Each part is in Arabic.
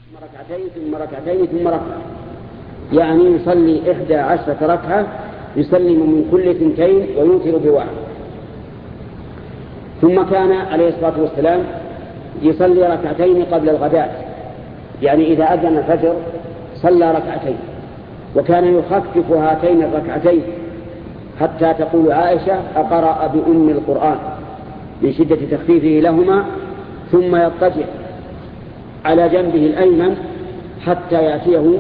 ركعتين ثم ركعتين ثم ركعة، يعني يصلي 11 ركعة يسلم من كل 2 ويوتر بواحد. ثم كان عليه الصلاة والسلام يصلي ركعتين قبل الغداء، يعني إذا أذن الفجر صلى ركعتين، وكان يخفف هاتين الركعتين حتى تقول عائشة أقرأ بأم القرآن من شدة تخفيفه لهما، ثم يضطجع على جنبه الأيمن حتى يأتيه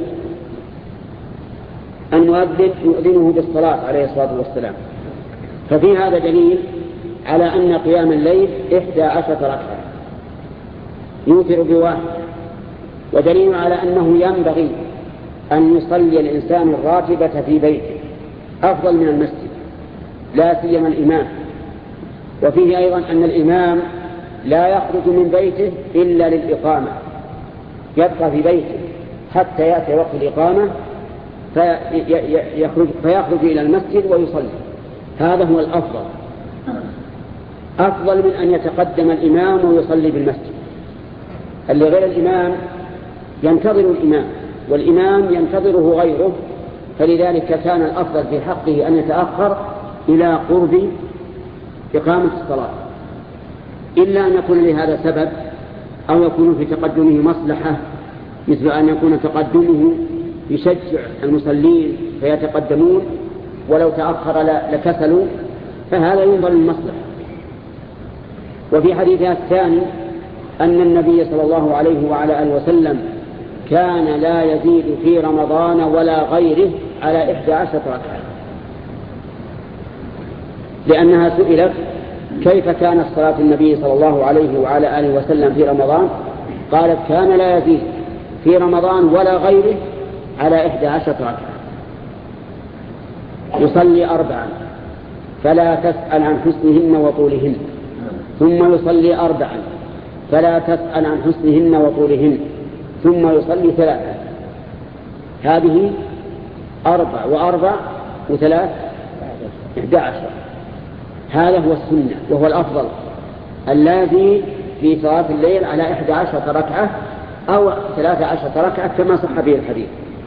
المؤذن يؤذنه بالصلاة عليه الصلاة والسلام. ففي هذا دليل على أن قيام الليل 11 ركعة يوتر بواحد، ودليل على أنه ينبغي أن يصلي الإنسان الراتبة في بيته أفضل من المسجد، لا سيما الإمام. وفيه أيضا أن الإمام لا يخرج من بيته إلا للإقامة، يبقى في بيته حتى يأتي وقت الإقامة فيخرج إلى المسجد ويصلي. هذا هو الأفضل، أفضل من أن يتقدم الإمام ويصلي بالمسجد. اللي غير الإمام ينتظر الإمام والإمام ينتظره غيره، فلذلك كان الأفضل في حقه أن يتأخر إلى قرب إقامة الصلاة، إلا أن يكون لهذا سبب أو يكون في تقدمه مصلحة، مثل أن يكون تقدمه يشجع المصلين فيتقدمون، ولو تأخر لكسلوا، فهذا ينظر للمصلحة. وفي حديثها الثاني أن النبي صلى الله عليه وعلى آله وسلم كان لا يزيد في رمضان ولا غيره على 11 ركعة، لأنها سئلت كيف كانت صلاة النبي صلى الله عليه وعلى آله وسلم في رمضان، قالت كان لا يزيد في رمضان ولا غيره على 11 ركعة. يصلي 4 فلا تسأل عن حسنهن وطولهن، ثم يصلي 4 فلا تسأل عن حسنهن وطولهن، ثم يصلي 3. هذه 4 و4 و3 11. هذا هو السنة وهو الأفضل، الذي في صلاة الليل على 11 ركعة أو 13 ركعة كما صح به الحديث.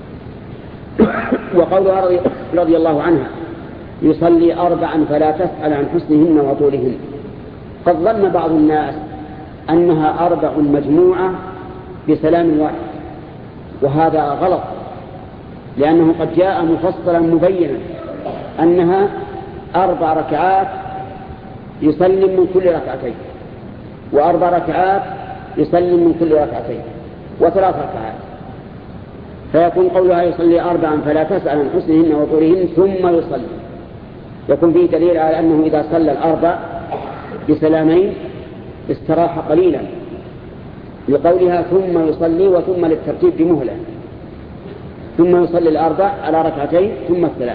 وقولها رضي الله عنها يصلي 4 فلا تسأل عن حسنهن وطولهن، قد ظن بعض الناس أنها 4 مجموعة بسلام واحد، وهذا غلط، لأنه قد جاء مفصلا مبينا أنها 4 ركعات يسلم من كل ركعتين، و4 ركعات يسلم من كل ركعتين، و3 ركعات. فيكون قولها يصلي 4 فلا تسأل عن حسنهن وطولهن ثم يصلي، يكون فيه دليل على أنه إذا صلى 4 بسلامين استراح قليلا، لقولها ثم يصلي وثم للترتيب بمهلة، ثم يصلي 4 على ركعتين ثم 3.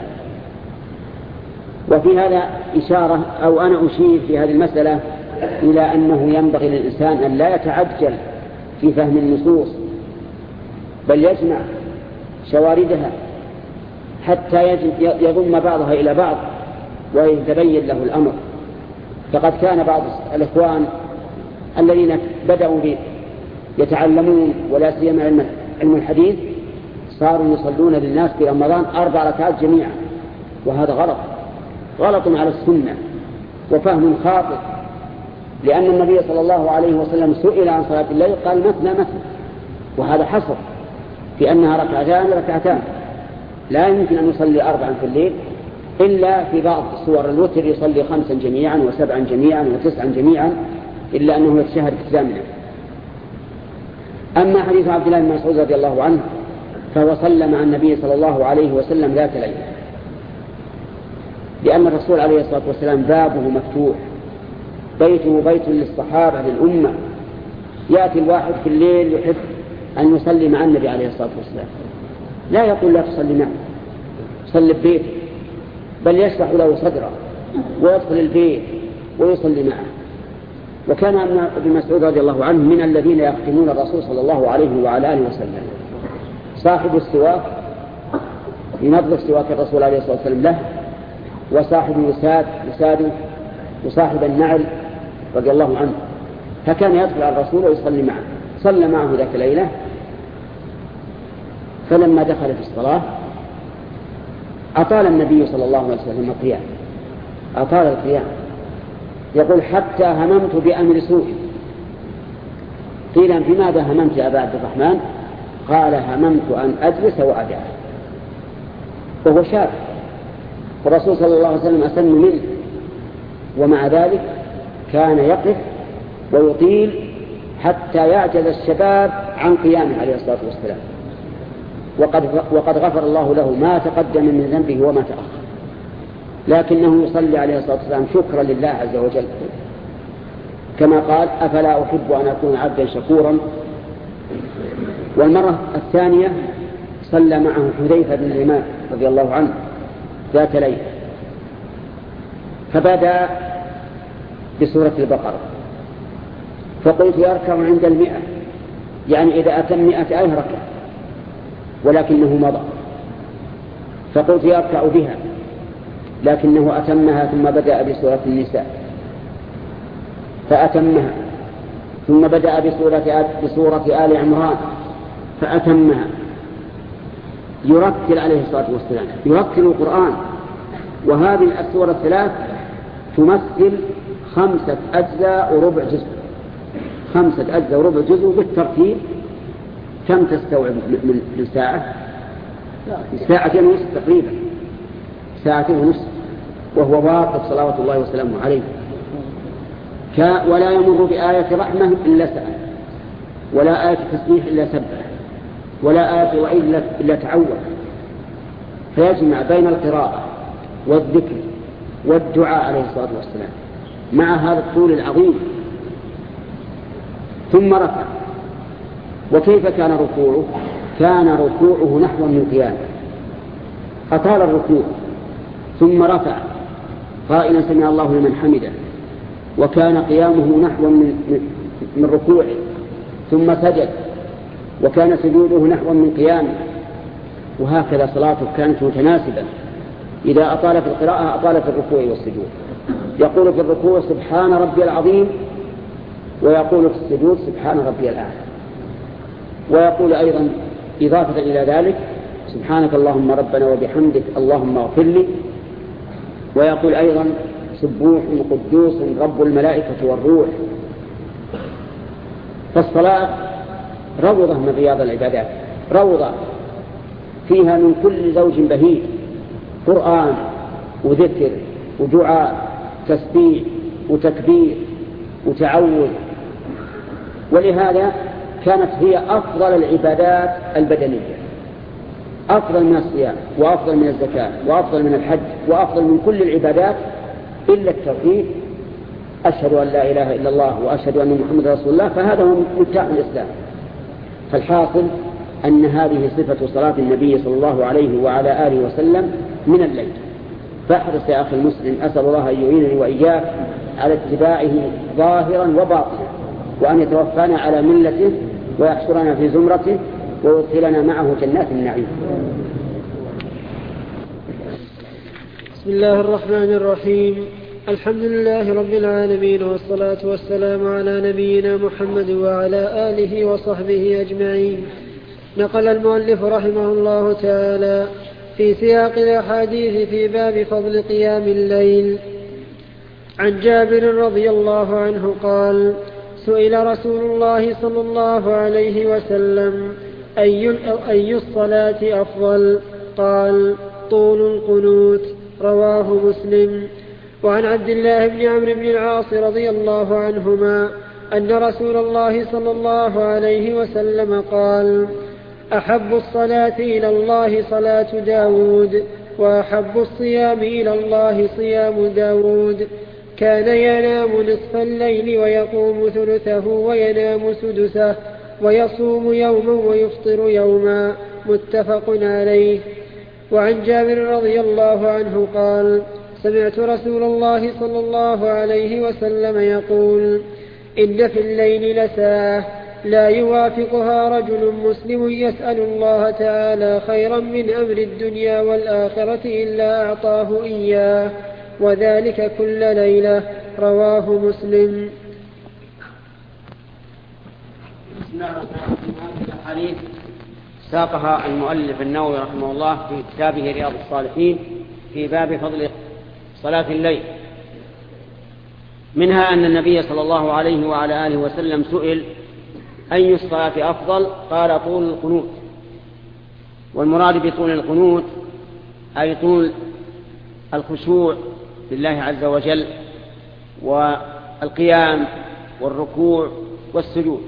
وفي هذا إشارة أو أنا أشير في هذه المسألة إلى أنه ينبغي للإنسان أن لا يتعجل في فهم النصوص، بل يجمع شواردها حتى يضم بعضها إلى بعض ويتبين له الأمر. فقد كان بعض الإخوان الذين بدأوا يتعلمون ولا سيما علم الحديث صاروا يصلون للناس في رمضان 4 ركعات جميعا، وهذا غلط على السنة وفهم خاطئ، لأن النبي صلى الله عليه وسلم سئل عن صلاة الليل قال مثنى مثنى، وهذا حصر في أنها ركعتان، لا يمكن أن يصلي 4 في الليل، إلا في بعض صور الوتر يصلي 5 جميعا و7 جميعا و9 جميعا، إلا أنه يتشهد كاملا. أما حديث عبد الله بن مسعود رضي الله عنه فهو صلى مع النبي صلى الله عليه وسلم ذات ليلة، لأن الرسول عليه الصلاة والسلام بابه مفتوح، بيته بيت للصحابة للأمة. يأتي الواحد في الليل يحب أن يصلي مع النبي عليه الصلاة والسلام، لا يقول لا تصلي معه، صلي ببيته، بل يشرح له صدره ويدخل البيت ويصلي معه. وكان ابن مسعود رضي الله عنه من الذين يختمون الرسول صلى الله عليه وعلى آله وسلم. صاحب السواك ينظف سواك الرسول عليه الصلاة والسلام له، وصاحب وساده، وصاحب النعل رضي الله عنه، فكان يدخل على الرسول ويصلي معه. صلى معه ذاك ليلة فلما دخل في الصلاة أطال النبي صلى الله عليه وسلم القيام، أطال القيام، يقول حتى هممت بأمر سوء. قيل بماذا هممت يا أبا عبد الرحمن؟ قال هممت أن أجلس وأدع، وهو شاب، والرسول صلى الله عليه وسلم أسن منه، ومع ذلك كان يقف ويطيل حتى يعجز الشباب عن قيامه عليه الصلاة والسلام، وقد غفر الله له ما تقدم من ذنبه وما تأخر، لكنه يصلي عليه الصلاة والسلام شكرا لله عز وجل، كما قال أفلا أحب أن أكون عبدا شكورا. والمرة الثانية صلى معه حذيفة بن اليمان رضي الله عنه ذات ليلة، فبدأ بسورة البقرة، فقلت يركع عند 100، يعني إذا أتم 100 آية ركع، ولكنه مضى، فقلت يركع بها، لكنه أتمها ثم بدأ بسورة النساء فأتمها، ثم بدأ بسورة آل عمران فأتمها، يرتل عليه الصلاة والسلام، يرتل القرآن. وهذه السورة الثلاث تمثل 5 أجزاء وربع جزء، 5 أجزاء وربع جزء بالترتيب. كم تستوعب من ساعة؟ 2.5 ساعة تقريبا، 2.5 ساعة، وهو واقف صلوات الله وسلامه عليه. ولا يمر بآية رحمة إلا سأل، ولا آية تسبيح إلا سبح، ولا آية وعيد إلا تعوذ، فيجمع بين القراءة والذكر والدعاء عليه الصلاة والسلام مع هذا الطول العظيم. ثم ركع. وكيف كان ركوعه؟ كان ركوعه نحو من قيامه، أطال الركوع، ثم رفع قائلا سمع الله لمن حمده، وكان قيامه نحو من ركوعه، ثم سجد، وكان سجوده نحو من قيامه. وهكذا صلاته كانت متناسبة، إذا أطال في القراءة أطال في الركوع والسجود، يقول في الركوع سبحان ربي العظيم، ويقول في السجود سبحان ربي الأعلى، ويقول أيضا إضافة إلى ذلك سبحانك اللهم ربنا وبحمدك اللهم اغفر لي، ويقول أيضا سبوح قدوس رب الملائكة والروح. فالصلاة روضة من رياض العبادات، روضة فيها من كل زوج بهيج، قرآن وذكر ودعاء، تسبيح وتكبير وتعوذ. ولهذا كانت هي أفضل العبادات البدنية، أفضل من الصيام وأفضل من الزكاة وأفضل من الحج وأفضل من كل العبادات إلا التوحيد، أشهد أن لا إله إلا الله وأشهد أن محمد رسول الله، فهذا هو مفتاح الإسلام. فالحاصل أن هذه صفة صلاة النبي صلى الله عليه وعلى آله وسلم من الليل. فاحرص يا أخي المسلم، أسأل الله أن يعينني وإياك على اتباعه ظاهرا وباطنا، وأن يتوفانا على ملته ويحشرنا في زمرته ويدخلنا معه جنات النعيم. بسم الله الرحمن الرحيم. الحمد لله رب العالمين، والصلاة والسلام على نبينا محمد وعلى آله وصحبه أجمعين. نقل المؤلف رحمه الله تعالى في سياق الأحاديث في باب فضل قيام الليل عن جابر رضي الله عنه قال: سئل رسول الله صلى الله عليه وسلم: أي الصلاة أفضل؟ قال: طول القنوت. رواه مسلم. وعن عبد الله بن عمرو بن العاص رضي الله عنهما أن رسول الله صلى الله عليه وسلم قال: أحب الصلاة إلى الله صلاة داود، وأحب الصيام إلى الله صيام داود. كان ينام نصف الليل ويقوم ثلثه وينام سدسه، ويصوم يوما ويفطر يوما. متفق عليه. وعن جابر رضي الله عنه قال: سمعت رسول الله صلى الله عليه وسلم يقول: إن في الليل لساعة لا يوافقها رجل مسلم يسأل الله تعالى خيرا من أمر الدنيا والآخرة إلا أعطاه إياه، وذلك كل ليلة. رواه مسلم. بسم الله الرحمن الرحيم. الحديث ساقها المؤلف النووي رحمه الله في كتابه رياض الصالحين في باب فضل صلاة الليل. منها أن النبي صلى الله عليه وعلى آله وسلم سئل أي الصلاة أفضل؟ قال طول القنوت. والمراد بطول القنوت أي طول الخشوع لله عز وجل والقيام والركوع والسجود.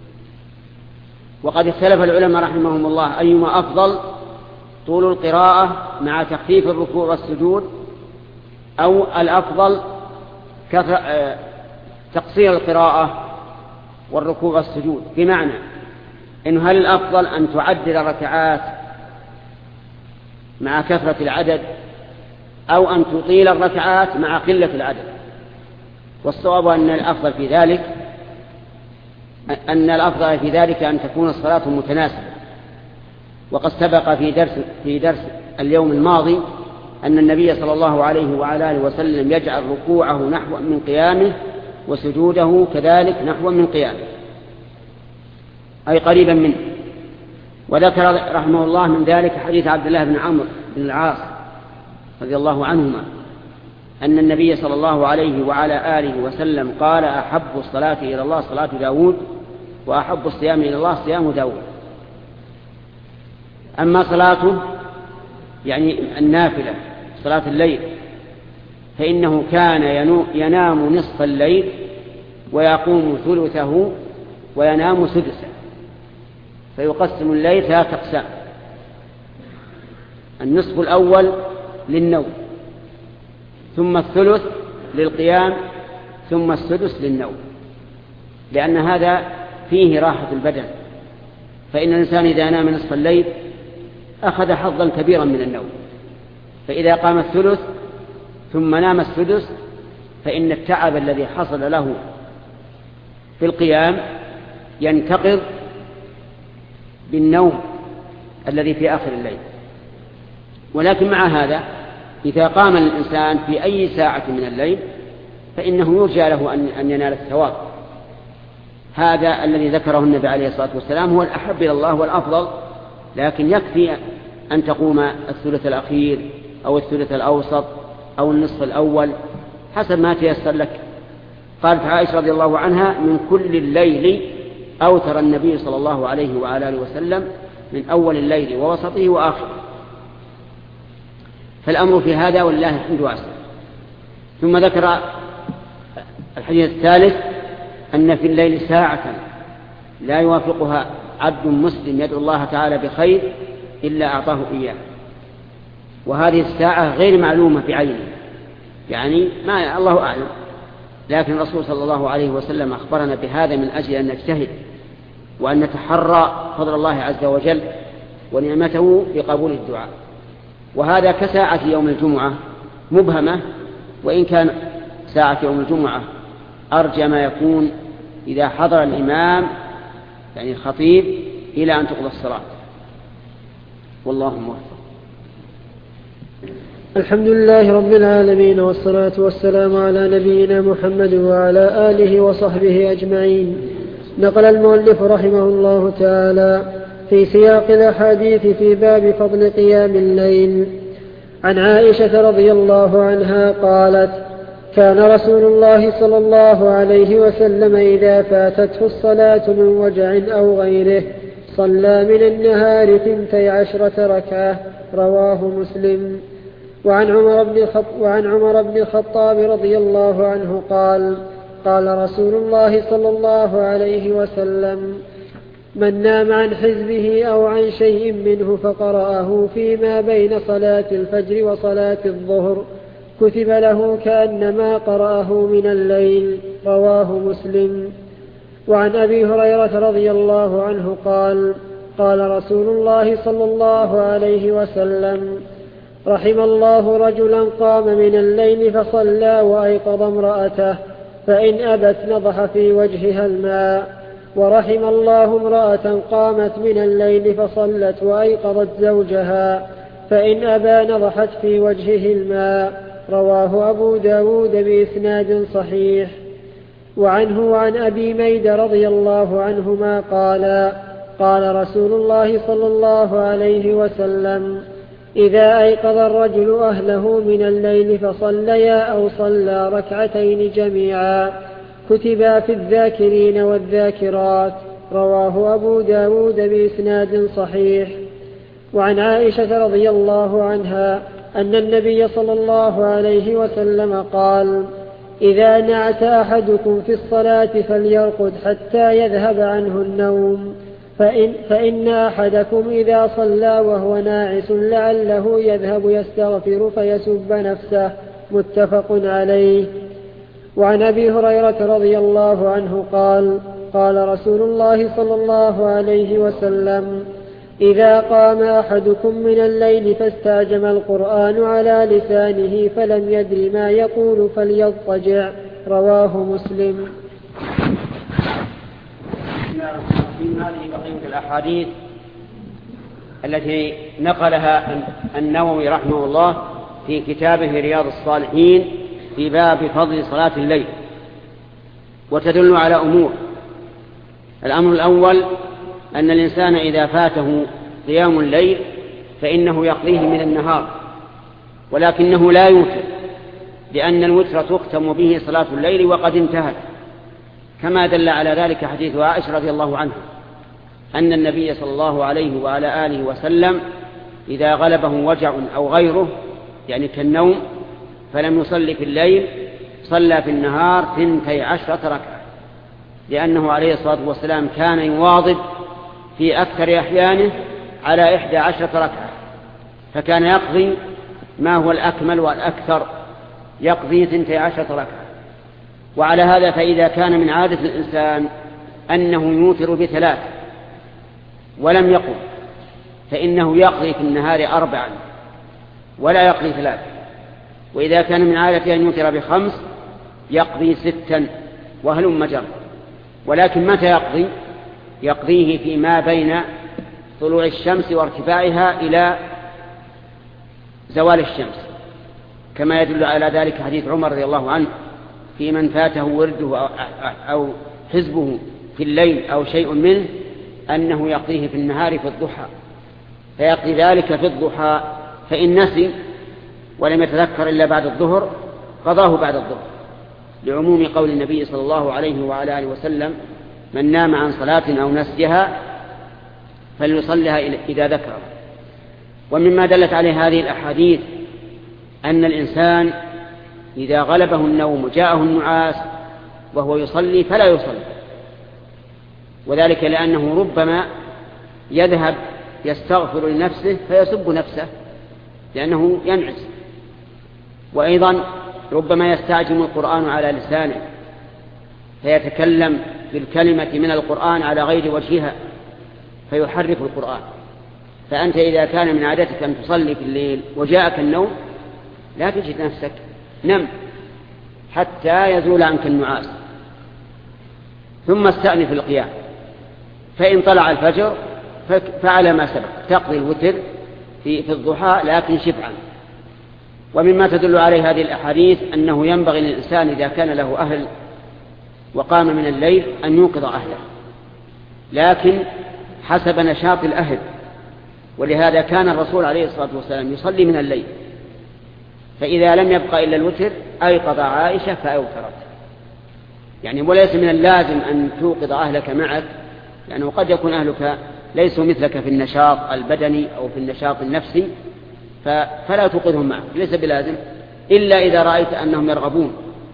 وقد اختلف العلماء رحمهم الله أيما أفضل، طول القراءة مع تخفيف الركوع والسجود، أو الأفضل تقصير القراءة والركوع والسجود. بمعنى إنه هل الأفضل أن تعدل الركعات مع كثرة العدد، أو أن تطيل الركعات مع قلة العدد؟ والصواب أن الأفضل في ذلك أن تكون الصلاة متناسبة. وقد سبق في درس اليوم الماضي أن النبي صلى الله عليه وعلى آله وسلم يجعل ركوعه نحو من قيامه وسجوده كذلك نحو من قيامه، أي قريبا منه. وذكر رحمه الله من ذلك حديث عبد الله بن عمرو بن العاص رضي الله عنهما أن النبي صلى الله عليه وعلى آله وسلم قال: أحب الصلاة إلى الله صلاة داود، وأحب الصيام إلى الله صيام داود. أما صلاته يعني النافلة صلاة الليل فإنه كان ينام نصف الليل ويقوم ثلثه وينام سدسه، فيقسم الليل 3 أقسام: النصف الأول للنوم، ثم الثلث للقيام، ثم السدس للنوم، لأن هذا فيه راحة البدن. فإن الإنسان إذا نام نصف الليل أخذ حظا كبيرا من النوم، فإذا قام الثلث ثم نام السدس فإن التعب الذي حصل له في القيام ينتقض بالنوم الذي في آخر الليل. ولكن مع هذا إذا قام الإنسان في أي ساعة من الليل فإنه يرجى له أن ينال الثواب. هذا الذي ذكره النبي عليه الصلاة والسلام هو الأحب إلى الله والأفضل، لكن يكفي أن تقوم الثلث الأخير أو الثلث الأوسط أو النصف الأول حسب ما تيسر لك. قالت عائشة رضي الله عنها: من كل الليل أوتر النبي صلى الله عليه وعلى آله وسلم من أول الليل ووسطه وآخره. فالأمر في هذا ولله الحمد واسع. ثم ذكر الحديث الثالث أن في الليل ساعة لا يوافقها عبد مسلم يدعو الله تعالى بخير إلا أعطاه إياه، وهذه الساعة غير معلومة بعينه، يعني ما الله أعلم، لكن الرسول صلى الله عليه وسلم أخبرنا بهذا من أجل أن نجتهد وأن نتحرى فضل الله عز وجل ونعمته في قبول الدعاء. وهذا كساعة يوم الجمعة مبهمة، وإن كان ساعة يوم الجمعة أرجى ما يكون إذا حضر الإمام يعني الخطيب إلى أن تقضى الصلاة. والله موفق. الحمد لله رب العالمين، والصلاة والسلام على نبينا محمد وعلى آله وصحبه أجمعين. نقل المؤلف رحمه الله تعالى في سياق الأحاديث في باب فضل قيام الليل عن عائشة رضي الله عنها قالت: كان رسول الله صلى الله عليه وسلم إذا فاتته الصلاة من وجع أو غيره صلى من النهار 12 ركعة. رواه مسلم. وعن عمر بن الخطاب رضي الله عنه قال: قال رسول الله صلى الله عليه وسلم: من نام عن حزبه أو عن شيء منه فقرأه فيما بين صلاة الفجر وصلاة الظهر كتب له كأنما قرأه من الليل. رواه مسلم. وعن أبي هريرة رضي الله عنه قال: قال رسول الله صلى الله عليه وسلم: رحم الله رجلا قام من الليل فصلى وأيقظ امرأته فإن أبت نضح في وجهها الماء. ورحم الله امرأة قامت من الليل فصلت وأيقظت زوجها فإن أبى نضحت في وجهه الماء. رواه أبو داود بإسناد صحيح. وعنه وعن أبي ميد رضي الله عنهما قال: قال رسول الله صلى الله عليه وسلم: إذا أيقظ الرجل أهله من الليل فصليا أو صلى ركعتين جميعا كتبا في الذاكرين والذاكرات. رواه أبو داود بإسناد صحيح. وعن عائشة رضي الله عنها أن النبي صلى الله عليه وسلم قال: إذا نعس أحدكم في الصلاة فليرقد حتى يذهب عنه النوم، فإن أحدكم إذا صلى وهو ناعس لعله يذهب يستغفر فيسب نفسه. متفق عليه. وعن أبي هريرة رضي الله عنه قال: قال رسول الله صلى الله عليه وسلم: إذا قام أحدكم من الليل فاستعجم القرآن على لسانه فلم يدر ما يقول فليضطجع. رواه مسلم. هذه بقية الأحاديث التي نقلها النووي رحمه الله في كتابه رياض الصالحين في باب فضل صلاة الليل، وتدل على أمور. الأمر الأول أن الإنسان إذا فاته قيام الليل فإنه يقضيه من النهار، ولكنه لا يوتر، لأن الوتر تختم به صلاة الليل وقد انتهت، كما دل على ذلك حديث عائشة رضي الله عنها أن النبي صلى الله عليه وعلى آله وسلم إذا غلبه وجع أو غيره يعني كالنوم فلم يصلي في الليل صلى في النهار 12 ركعة، لأنه عليه الصلاة والسلام كان يواظب في أكثر أحيانه على 11 ركعة، فكان يقضي ما هو الأكمل والأكثر، يقضي 12 ركعة. وعلى هذا فإذا كان من عادة الإنسان أنه يوتر ب3 ولم يقم، فإنه يقضي في النهار 4 ولا يقضي 3، وإذا كان من عادة أن يوتر ب5 يقضي 6 وهلم جر. ولكن متى يقضي؟ يقضيه فيما بين طلوع الشمس وارتفاعها إلى زوال الشمس، كما يدل على ذلك حديث عمر رضي الله عنه في من فاته ورده أو حزبه في الليل أو شيء منه أنه يقضيه في النهار في الضحى، فيقضي ذلك في الضحى، فإن نسي ولم يتذكر إلا بعد الظهر قضاه بعد الظهر، لعموم قول النبي صلى الله عليه وعلى آله وسلم: من نام عن صلاة أو نسيها فليصلها إذا ذكر. ومما دلت عليه هذه الأحاديث أن الإنسان إذا غلبه النوم جاءه النعاس وهو يصلي فلا يصلي، وذلك لأنه ربما يذهب يستغفر لنفسه فيسب نفسه لأنه ينعس، وأيضا ربما يستعجم القرآن على لسانه فيتكلم بالكلمة من القرآن على غير وجهها فيحرف القرآن. فأنت إذا كان من عادتك أن تصلي في الليل وجاءك النوم لا تجد نفسك، نم حتى يزول عنك النعاس، ثم استأنف القيام، فإن طلع الفجر فعلى ما سبق تقضي الوتر في الضحى لكن شفعا. ومما تدل عليه هذه الأحاديث أنه ينبغي للإنسان إذا كان له أهل وقام من الليل أن يوقظ أهله، لكن حسب نشاط الأهل. ولهذا كان الرسول عليه الصلاة والسلام يصلي من الليل، فإذا لم يبقى إلا الوتر أيقظ عائشة فأوترت، يعني وليس من اللازم أن توقظ أهلك معك، لأنه قد يكون أهلك ليسوا مثلك في النشاط البدني أو في النشاط النفسي فلا توقظهم معك، ليس بلازم إلا إذا رأيت أنهم يرغبون،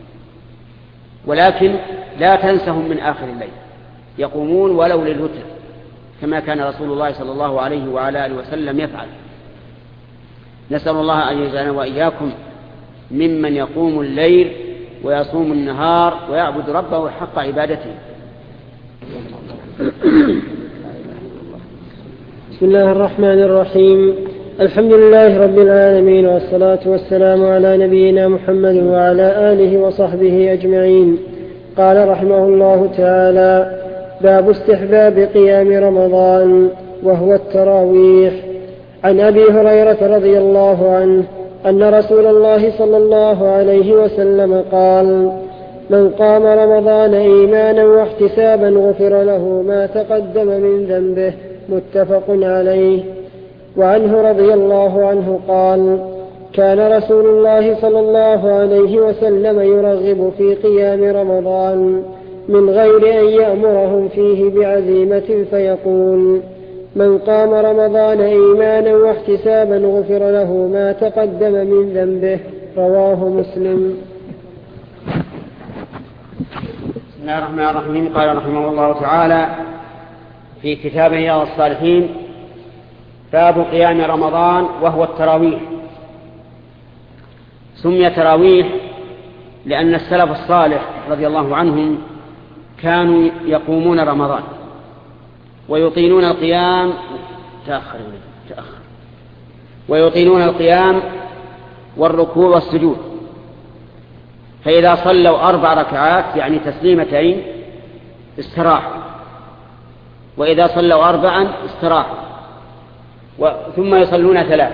ولكن لا تنسهم من آخر الليل، يقومون ولو للوتر كما كان رسول الله صلى الله عليه وعلى آله وسلم يفعل. نسأل الله أن يجعلنا وإياكم ممن يقوم الليل ويصوم النهار ويعبد ربه حق عبادته. بسم الله الرحمن الرحيم. الحمد لله رب العالمين، والصلاة والسلام على نبينا محمد وعلى آله وصحبه أجمعين. قال رحمه الله تعالى: باب استحباب قيام رمضان وهو التراويح. عن أبي هريرة رضي الله عنه أن رسول الله صلى الله عليه وسلم قال: من قام رمضان إيمانا واحتسابا غفر له ما تقدم من ذنبه. متفق عليه. وعنه رضي الله عنه قال: كان رسول الله صلى الله عليه وسلم يرغب في قيام رمضان من غير أن يأمرهم فيه بعزيمة فيقول: من قام رمضان إيمانا واحتسابا غفر له ما تقدم من ذنبه. رواه مسلم. بسم الله الرحمن الرحيم. قال رحمه الله تعالى في كتابه رياض الصالحين: باب قيام رمضان وهو التراويح. سمي تراويح لأن السلف الصالح رضي الله عنهم كانوا يقومون رمضان ويطيلون القيام ويطيلون القيام والركوع والسجود، فإذا صلوا 4 ركعات يعني تسليمتين استراحوا، وإذا صلوا 4 استراحوا، ثم يصلون 3.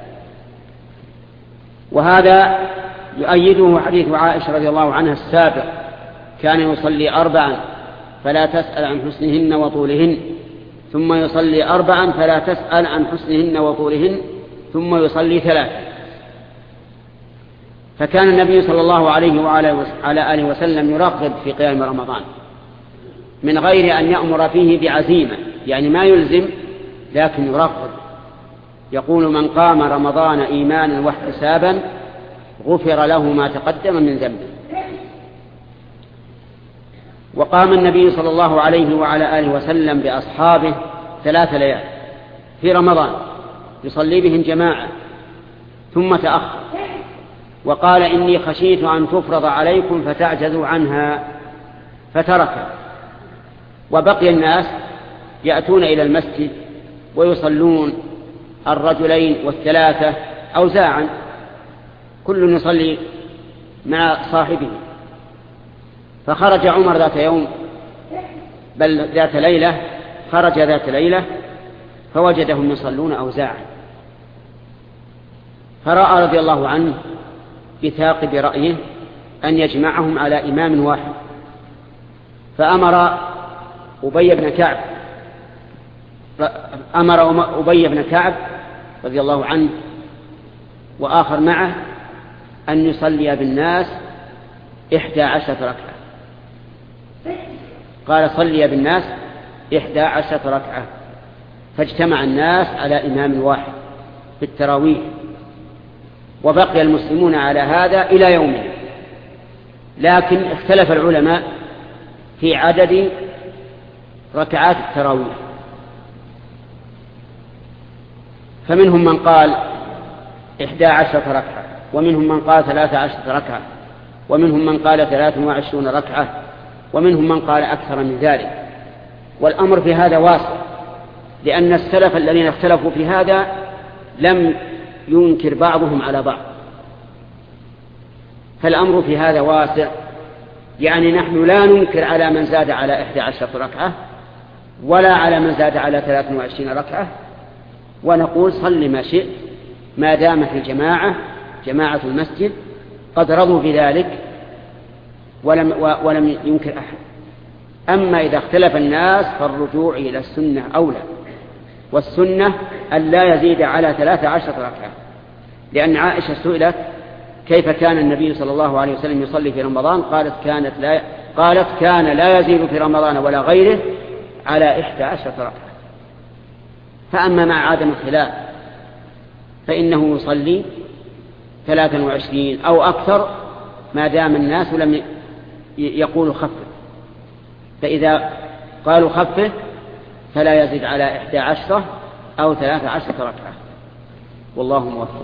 وهذا يؤيده حديث عائشة رضي الله عنها السابق: كان يصلي 4 فلا تسأل عن حسنهن وطولهن، ثم يصلي 4 فلا تسأل عن حسنهن وطولهن، ثم يصلي 3. فكان النبي صلى الله عليه وعلى آله وسلم يرغب في قيام رمضان من غير أن يأمر فيه بعزيمة، يعني ما يلزم لكن يرغب. يقول: من قام رمضان إيمانا واحتسابا غفر له ما تقدم من ذنبه. وقام النبي صلى الله عليه وعلى آله وسلم بأصحابه 3 ليال في رمضان يصلي بهم جماعة، ثم تأخر وقال: إني خشيت أن تفرض عليكم فتعجزوا عنها، فترك. وبقي الناس يأتون إلى المسجد ويصلون 2 و3 أوزاعا، كل يصلي مع صاحبه. فخرج عمر ذات يوم، بل ذات ليلة، خرج ذات ليلة فوجدهم يصلون أوزاعا، فرأى رضي الله عنه بثاقب رأيه أن يجمعهم على إمام واحد، فأمر أبي بن كعب رضي الله عنه وآخر معه أن يصلي بالناس 11 ركعة. قال: صلي بالناس 11 ركعة. فاجتمع الناس على إمام واحد في التراويح، وبقي المسلمون على هذا إلى يومنا. لكن اختلف العلماء في عدد ركعات التراويح، فمنهم من قال 11 ركعة، ومنهم من قال 13 ركعة، ومنهم من قال 23 ركعة، ومنهم من قال أكثر من ذلك. والأمر في هذا واسع، لأن السلف الذين اختلفوا في هذا لم ينكر بعضهم على بعض، فالأمر في هذا واسع. يعني نحن لا ننكر على من زاد على 11 ركعة ولا على من زاد على 23 ركعة، ونقول: صل ما شئت ما دام في جماعة المسجد قد رضوا بذلك ولم ينكر أحد. أما إذا اختلف الناس فالرجوع إلى السنة أولى، والسنة أن لا يزيد على 13 ركعة، لأن عائشة سئلت: كيف كان النبي صلى الله عليه وسلم يصلي في رمضان؟ قالت: كان لا يزيد في رمضان ولا غيره على 11 ركعة. فأما مع عدم الخلاف فإنه يصلي 23 أو أكثر ما دام الناس لم يقولوا خفف، فإذا قالوا خفف فلا يزيد على 11 أو 13 ركعة، والله موفق.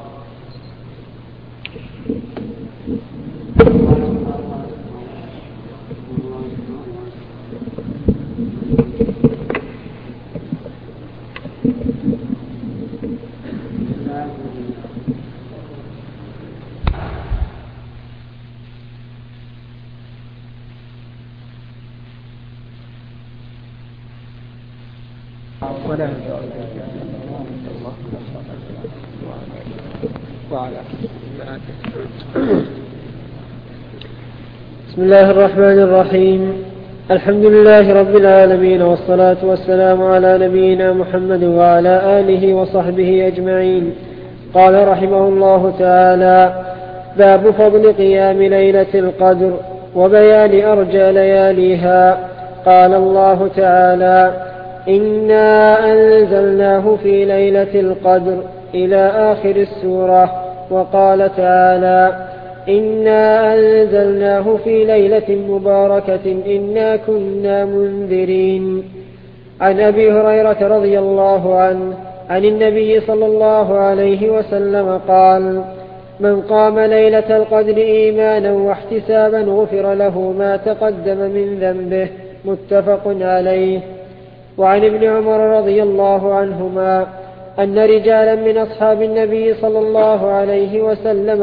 بسم الله الرحمن الرحيم. الحمد لله رب العالمين، والصلاة والسلام على نبينا محمد وعلى آله وصحبه أجمعين. قال رحمه الله تعالى: باب فضل قيام ليلة القدر وبيان أرجى لياليها. قال الله تعالى: إنا أنزلناه في ليلة القدر إلى آخر السورة. وقال تعالى: إنا أنزلناه في ليلة مباركة إنا كنا منذرين. عن أبي هريرة رضي الله عنه عن النبي صلى الله عليه وسلم قال: من قام ليلة القدر إيمانا واحتسابا غفر له ما تقدم من ذنبه. متفق عليه. وعن ابن عمر رضي الله عنهما أن رجالا من أصحاب النبي صلى الله عليه وسلم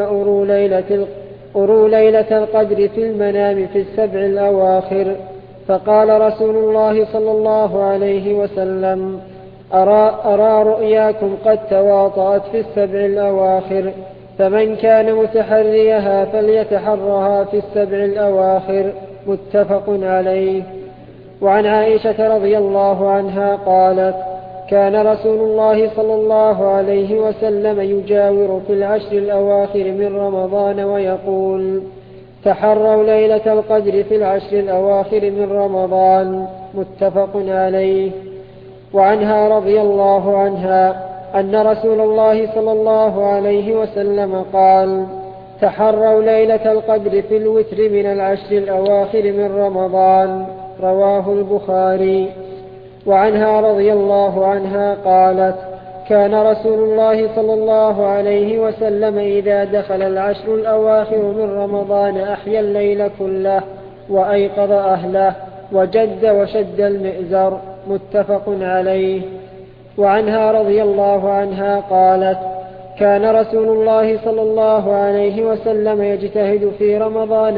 أروا ليلة القدر في المنام في السبع الأواخر، فقال رسول الله صلى الله عليه وسلم: أرى رؤياكم قد تواطأت في السبع الأواخر، فمن كان متحريها فليتحرها في السبع الأواخر. متفق عليه. وعن عائشة رضي الله عنها قالت: كان رسول الله صلى الله عليه وسلم يجاور في العشر الأواخر من رمضان ويقول: تحروا ليلة القدر في العشر الأواخر من رمضان. متفق عليه. وعنها رضي الله عنها أن رسول الله صلى الله عليه وسلم قال: تحروا ليلة القدر في الوتر من العشر الأواخر من رمضان. رواه البخاري. وعنها رضي الله عنها قالت: كان رسول الله صلى الله عليه وسلم إذا دخل العشر الأواخر من رمضان أحيا الليل كله وأيقظ أهله وجد وشد المئزر. متفق عليه. وعنها رضي الله عنها قالت: كان رسول الله صلى الله عليه وسلم يجتهد في رمضان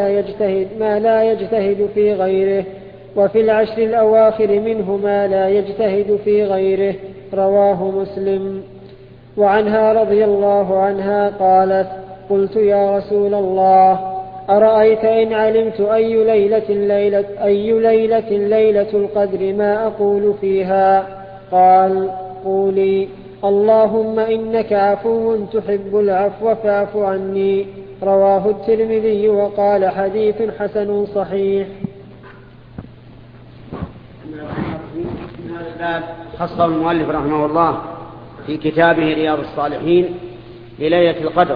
ما لا يجتهد في غيره، وفي العشر الأواخر منه ما لا يجتهد في غيره. رواه مسلم. وعنها رضي الله عنها قالت: قلت يا رسول الله، أرأيت إن علمت أي ليلة ليلة القدر ما أقول فيها؟ قال: قولي: اللهم إنك عفو تحب العفو فاعف عني. رواه الترمذي وقال: حديث حسن صحيح. هذا الباب خصه المؤلف رحمه الله في كتابه رياض الصالحين لليلة القدر.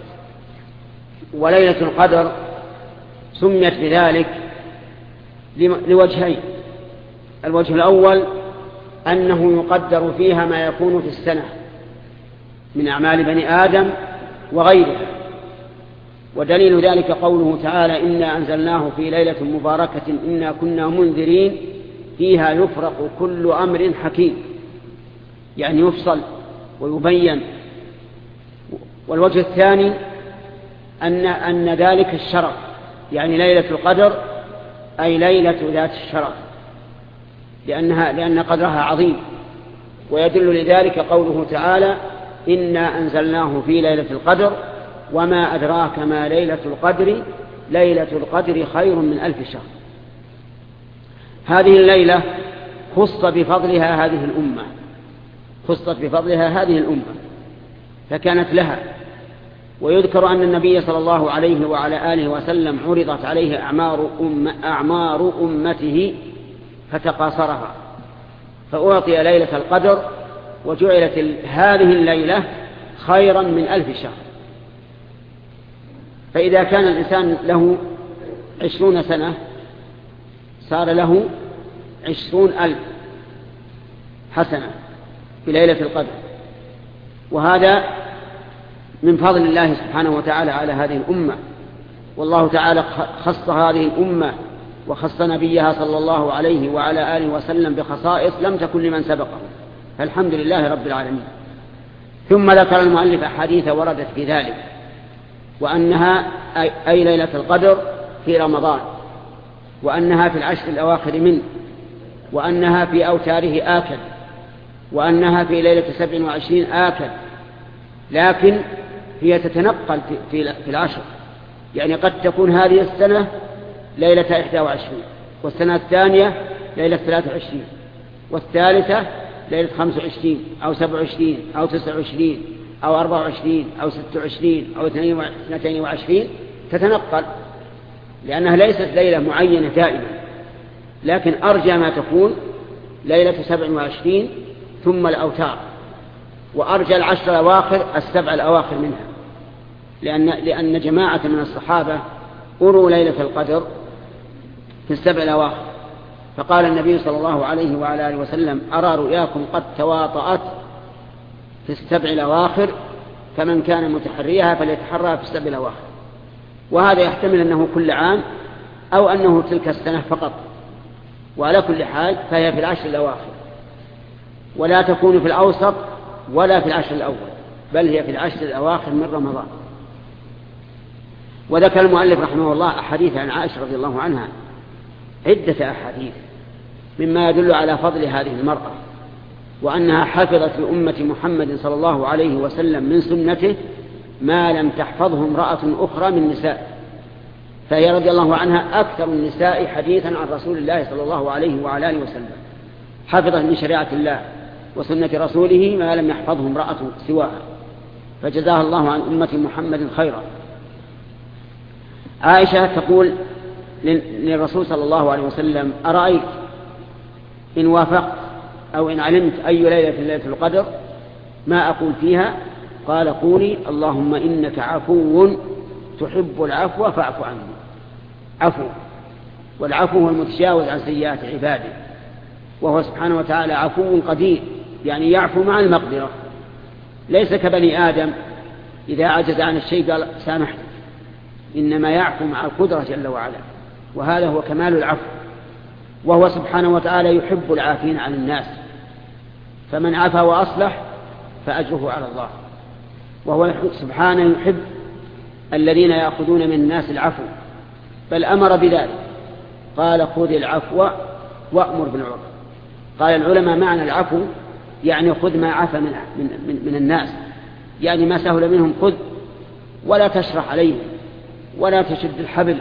وليلة القدر سميت بذلك لوجهين: الوجه الأول أنه يقدر فيها ما يكون في السنة من أعمال بني آدم وغيره، ودليل ذلك قوله تعالى: إنا أنزلناه في ليلة مباركة إنا كنا منذرين فيها يفرق كل أمر حكيم، يعني يفصل ويبين. والوجه الثاني أن ذلك الشرف، يعني ليلة القدر أي ليلة ذات الشرف، لأن قدرها عظيم. ويدل لذلك قوله تعالى: إنا أنزلناه في ليلة القدر وما أدراك ما ليلة القدر ليلة القدر خير من 1000 شهر. هذه الليلة خص بفضلها هذه الأمة فكانت لها. ويذكر أن النبي صلى الله عليه وعلى آله وسلم عرضت عليه أعمار أمته فتقاصرها، فأعطي ليلة القدر وجعلت هذه الليلة خيرا من 1000 شهر. فإذا كان الإنسان له 20 سنة صار له 20,000 حسنة في ليلة القدر، وهذا من فضل الله سبحانه وتعالى على هذه الأمة. والله تعالى خص هذه الأمة وخص نبيها صلى الله عليه وعلى آله وسلم بخصائص لم تكن لمن سبقه، فالحمد لله رب العالمين. ثم ذكر المؤلف أحاديث وردت في ذلك، وأنها أي ليلة القدر في رمضان، وأنها في العشر الأواخر منه، وأنها في أوتاره آكل، وأنها في ليلة 27 آكل، لكن هي تتنقل في العشر، يعني قد تكون هذه السنة ليلة 21، والسنة الثانية ليلة 23، والثالثة ليلة 25 أو 27 أو 29 أو 24 أو 26 أو 22، تتنقل، لأنها ليست ليلة معينة دائما، لكن أرجى ما تكون ليلة 27 ثم الأوتار، وأرجى العشر الأواخر السبع الأواخر منها، لأن جماعة من الصحابة أروا ليلة القدر في السبع الأواخر، فقال النبي صلى الله عليه وعلى آله وسلم: أرى رؤياكم قد تواطأت في السبع الأواخر، فمن كان متحريها فليتحرى في السبع الأواخر. وهذا يحتمل أنه كل عام أو أنه تلك السنة فقط، وعلى كل حال فهي في العشر الأواخر، ولا تكون في الأوسط ولا في العشر الأول، بل هي في العشر الأواخر من رمضان. وذكر المؤلف رحمه الله أحاديث عن عائشة رضي الله عنها، عدة أحاديث مما يدل على فضل هذه المرأة، وأنها حفظت لأمة محمد صلى الله عليه وسلم من سنته ما لم تحفظه امرأة أخرى من نساء، فهي رضي الله عنها أكثر النساء حديثا عن رسول الله صلى الله عليه وعلى آله وسلم، حفظت من شريعة الله وسنة رسوله ما لم يحفظه امرأة سواها، فجزاها الله عن أمة محمد خيرا. عائشة تقول للرسول صلى الله عليه وسلم: أرأيت إن وافقت أو إن علمت أي ليلة في ليلة القدر ما أقول فيها؟ قال: قولي اللهم إنك عفو تحب العفو فاعف عني. عفو، والعفو هو المتجاوز عن سيئات عباده، وهو سبحانه وتعالى عفو قدير، يعني يعفو مع المقدرة، ليس كبني آدم إذا عجز عن الشيء قال سامحت، إنما يعفو مع القدرة جل وعلا، وهذا هو كمال العفو. وهو سبحانه وتعالى يحب العافين عن الناس، فمن عفا وأصلح فأجره على الله. وهو سبحانه يحب الذين يأخذون من الناس العفو، بل أمر بذلك، قال: خذ العفو وأمر بالعرف. قال العلماء: معنى العفو يعني خذ ما عفى من الناس، يعني ما سهل منهم خذ، ولا تشرح عليهم ولا تشد الحبل،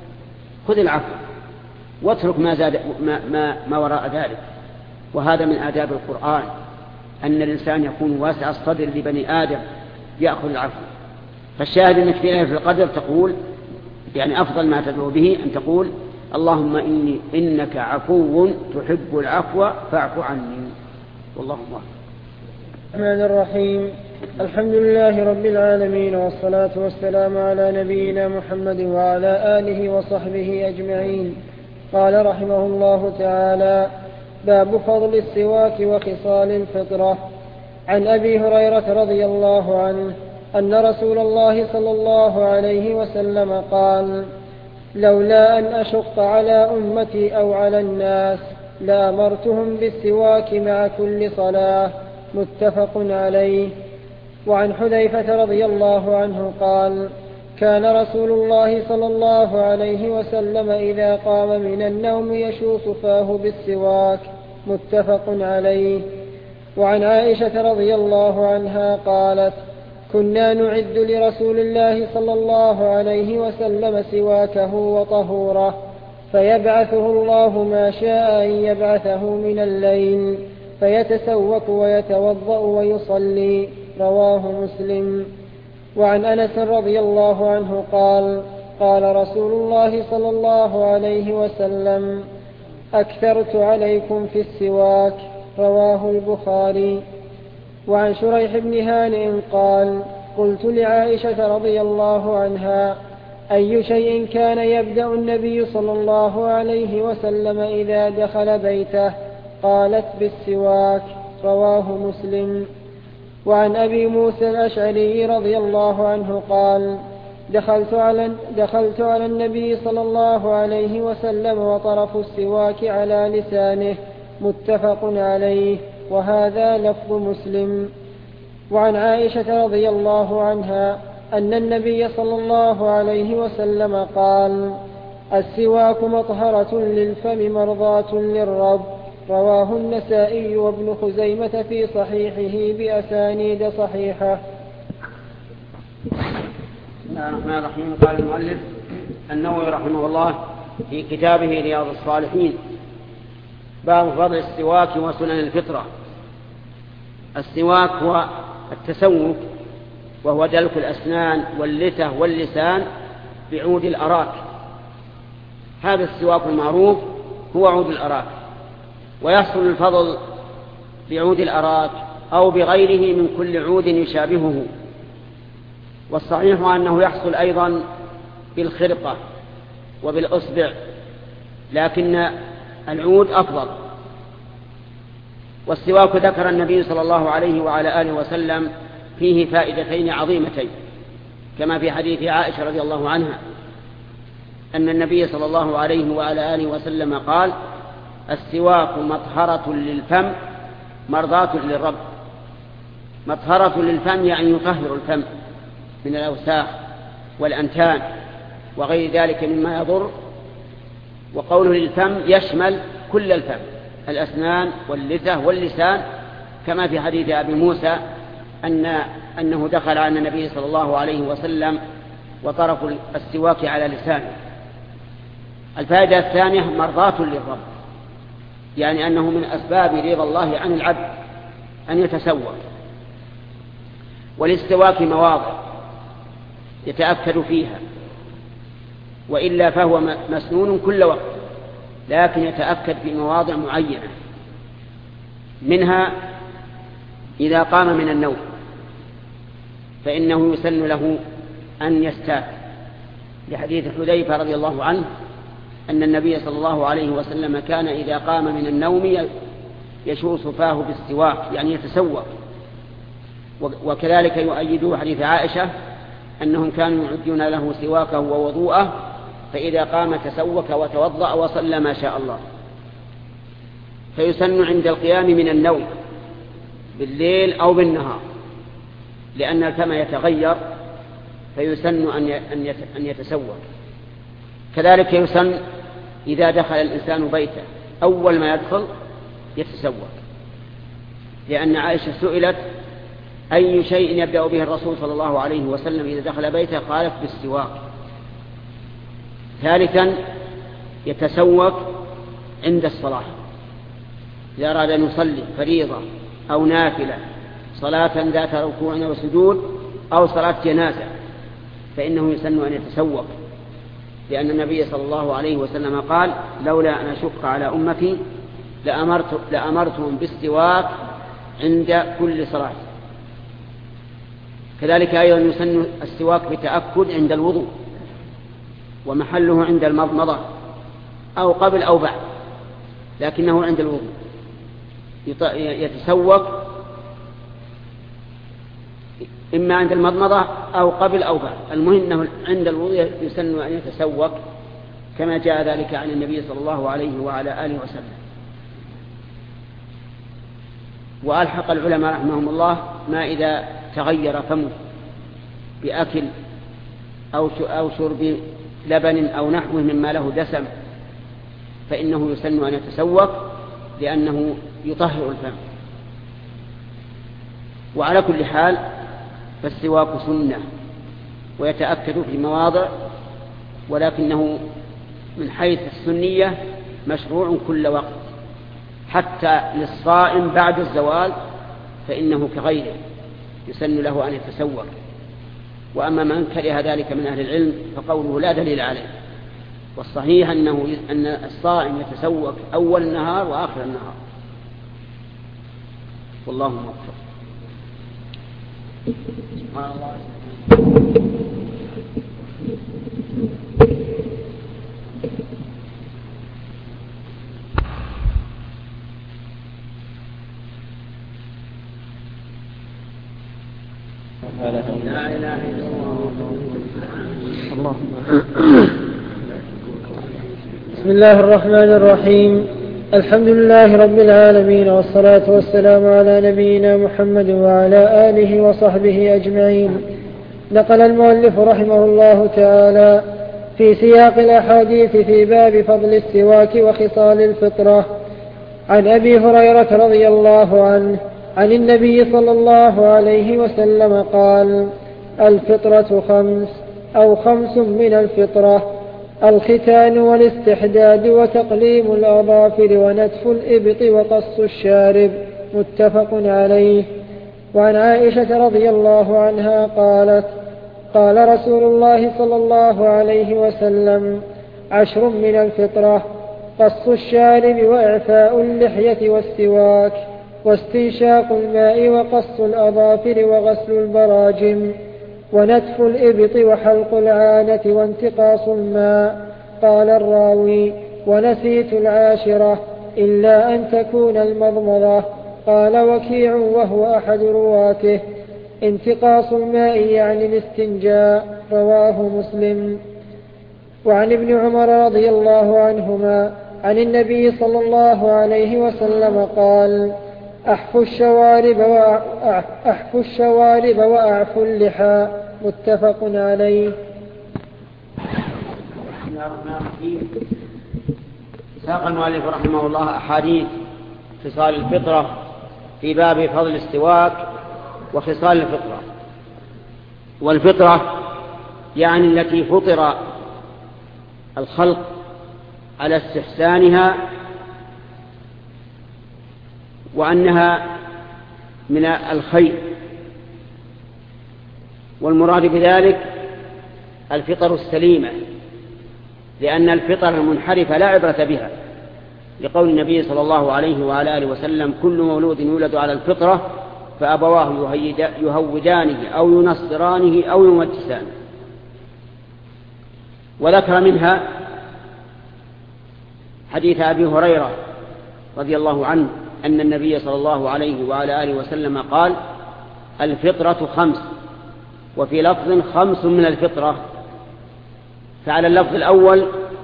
خذ العفو واترك ما زاد ما وراء ذلك. وهذا من آداب القرآن، أن الإنسان يكون واسع الصدر لبني آدم يأخذ العفو. فالشاهد أنك في ليلة القدر تقول، يعني أفضل ما تدعو به أن تقول: اللهم إنك عفو تحب العفو فاعف عني. والله أكبر. الرحمن الرحيم. الحمد لله رب العالمين، والصلاة والسلام على نبينا محمد وعلى آله وصحبه أجمعين. قال رحمه الله تعالى: باب فضل السواك وخصال الفطرة. عن أبي هريرة رضي الله عنه أن رسول الله صلى الله عليه وسلم قال: لولا أن أشق على أمتي أو على الناس لأمرتهم بالسواك مع كل صلاة. متفق عليه. وعن حذيفة رضي الله عنه قال: كان رسول الله صلى الله عليه وسلم إذا قام من النوم يشوص فاه بالسواك. متفق عليه. وعن عائشة رضي الله عنها قالت: كنا نعد لرسول الله صلى الله عليه وسلم سواكه وطهوره، فيبعثه الله ما شاء أن يبعثه من الليل، فيتسوك ويتوضأ ويصلي. رواه مسلم. وعن أنس رضي الله عنه قال: قال رسول الله صلى الله عليه وسلم: أكثرت عليكم في السواك. رواه البخاري. وعن شريح بن هانئ قال: قلت لعائشة رضي الله عنها: أي شيء كان يبدأ النبي صلى الله عليه وسلم إذا دخل بيته؟ قالت: بالسواك. رواه مسلم. وعن أبي موسى الأشعري رضي الله عنه قال: دخلت على النبي صلى الله عليه وسلم وطرف السواك على لسانه. متفق عليه. وهذا لفظ مسلم. وعن عائشة رضي الله عنها أن النبي صلى الله عليه وسلم قال: السواك مطهرة للفم مرضاة للرب. رواه النسائي وابن خزيمة في صحيحه بأسانيد صحيحة. بسم الله الرحمن الرحيم. قال المؤلف النووي رحمه الله: في كتابه رياض الصالحين باب فضل السواك وسنن الفطرة. السواك هو التسوك، وهو دلك الأسنان واللثة واللسان بعود الأراك. هذا السواك المعروف هو عود الأراك، ويحصل الفضل بعود الأراك أو بغيره من كل عود يشابهه. والصحيح أنه يحصل أيضا بالخرقة وبالأصبع، لكن العود أفضل. والسواك ذكر النبي صلى الله عليه وعلى آله وسلم فيه فائدتين عظيمتين، كما في حديث عائشة رضي الله عنها أن النبي صلى الله عليه وعلى آله وسلم قال: السواك مطهرة للفم مرضاة للرب. مطهرة للفم يعني يطهر الفم من الأوساخ والأنتان وغير ذلك مما يضر. وقوله للفم يشمل كل الفم، الأسنان واللثة واللسان، كما في حديث أبي موسى أنه دخل على النبي صلى الله عليه وسلم وطرف السواك على لسانه. الفائدة الثانية مرضاة للرب، يعني أنه من أسباب رضا الله عن العبد أن يتسوق. وللسواك مواضع يتأكد فيها، وإلا فهو مسنون كل وقت، لكن يتأكد في مواضع معينة. منها إذا قام من النوم فإنه يسن له أن يستاك، لحديث حذيفة رضي الله عنه أن النبي صلى الله عليه وسلم كان إذا قام من النوم يشوص فاه بالسواك، يعني يتسوق. وكذلك يؤيده حديث عائشة أنهم كانوا يعدون له سواكه ووضوءه، فإذا قام تسوك وتوضأ وصلى ما شاء الله. فيسن عند القيام من النوم بالليل أو بالنهار، لأن الفم يتغير، فيسن أن يتسوك. كذلك يسن إذا دخل الإنسان بيته أول ما يدخل يتسوك، لأن عائشة سئلت أي شيء يبدأ به الرسول صلى الله عليه وسلم إذا دخل بيته، قالت بالسواك. ثالثا يتسوك عند الصلاة، إذا أراد أن يصلي فريضة أو نافلة، صلاة ذات ركوع وسجود أو صلاة جنازة، فإنه يسن أن يتسوك، لأن النبي صلى الله عليه وسلم قال: لولا أن أشق على أمتي لأمرتهم بالسواك عند كل صلاة. كذلك أيضا يسن السواك بتأكد عند الوضوء، ومحله عند المضمضة أو قبل أو بعد، لكنه عند الوضوء يتسوك إما عند المضمضة أو قبل أو بعد، المهم أنه عند الوضوء يسن أن يتسوك، كما جاء ذلك عن النبي صلى الله عليه وعلى آله وسلم. وألحق العلماء رحمهم الله ما إذا تغير فمه بأكل أو شرب لبن أو نحوه مما له دسم، فإنه يسن أن يتسوك، لأنه يطهر الفم. وعلى كل حال فالسواك سنة ويتأكد في مواضع، ولكنه من حيث السنية مشروع كل وقت، حتى للصائم بعد الزوال فإنه كغيره يسن له أن يتسوك. وأما من كره ذلك من أهل العلم فقوله لا دليل عليه، والصحيح أن الصائم يتسوك أول النهار وآخر النهار، والله موفق. سبحان الله. لا إله إلا الله. بسم الله الرحمن الرحيم. الحمد لله رب العالمين، والصلاة والسلام على نبينا محمد وعلى آله وصحبه أجمعين. نقل المؤلف رحمه الله تعالى في سياق الأحاديث في باب فضل السواك وخصال الفطرة عن أبي هريرة رضي الله عنه عن النبي صلى الله عليه وسلم قال: الفطرة 5 أو 5 من الفطرة: الختان والاستحداد وتقليم الأظافر ونتف الإبط وقص الشارب، متفق عليه. وعن عائشة رضي الله عنها قالت: قال رسول الله صلى الله عليه وسلم: 10 من الفطرة: قص الشارب وإعفاء اللحية والسواك واستنشاق الماء وقص الأظافر وغسل البراجم ونتف الإبط وحلق العانة وانتقاص الماء. قال الراوي: ونسيت 10 إلا أن تكون المضمضة. قال وكيع وهو أحد رواته: انتقاص الماء يعني الاستنجاء. رواه مسلم. وعن ابن عمر رضي الله عنهما عن النبي صلى الله عليه وسلم قال: أحفوا الشوارب وأعفوا اللحى. متفق عليه. ساق المؤلف رحمه الله أحاديث خصال الفطرة في باب فضل السواك وخصال الفطرة. والفطرة يعني التي فطر الخلق على استحسانها وأنها من الخير، والمراد بذلك الفطر السليمة، لأن الفطر المنحرفة لا عبرة بها، لقول النبي صلى الله عليه وعلى آله وسلم: كل مولود يولد على الفطرة فأبواه يهودانه أو ينصرانه أو يمجسانه. وذكر منها حديث أبي هريرة رضي الله عنه أن النبي صلى الله عليه وعلى آله وسلم قال: الفطرة 5، وفي لفظ 5 من الفطرة. فعلى اللفظ الأول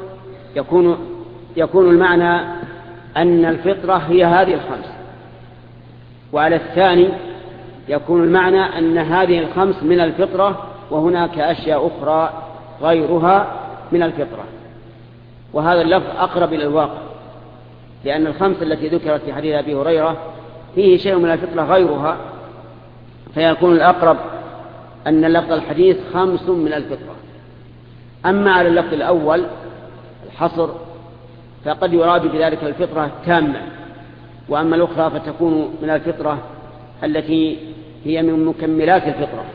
يكون المعنى أن الفطرة هي هذه 5، وعلى الثاني يكون المعنى أن هذه 5 من الفطرة وهناك أشياء أخرى غيرها من الفطرة. وهذا اللفظ أقرب إلى الواقع، لأن 5 التي ذكرت في حديث أبي هريرة فيه شيء من الفطرة غيرها، فيكون الأقرب أن لفظ الحديث 5 من الفطرة. أما على اللفظ الأول الحصر فقد يراد بذلك الفطرة التامة، وأما الأخرى فتكون من الفطرة التي هي من مكملات الفطرة.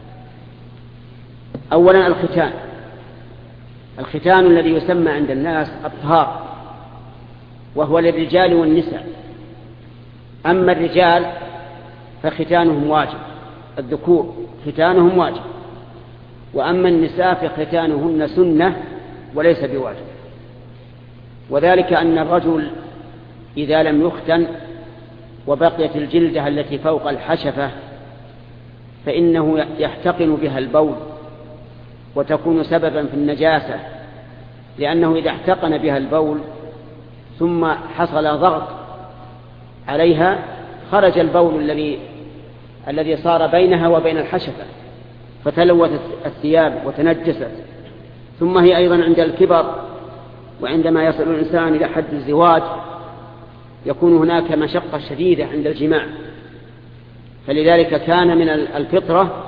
أولا الختان الذي يسمى عند الناس الطهار، وهو للرجال والنساء. أما الرجال فختانهم واجب، الذكور ختانهم واجب، وأما النساء فختانهن سنة وليس بواجب. وذلك أن الرجل إذا لم يختن وبقيت الجلدة التي فوق الحشفة فإنه يحتقن بها البول وتكون سببا في النجاسة، لأنه إذا احتقن بها البول ثم حصل ضغط عليها خرج البول الذي صار بينها وبين الحشفة فتلوثت الثياب وتنجست. ثم هي أيضا عند الكبر وعندما يصل الإنسان إلى حد الزواج يكون هناك مشقة شديدة عند الجماع، فلذلك كان من الفطرة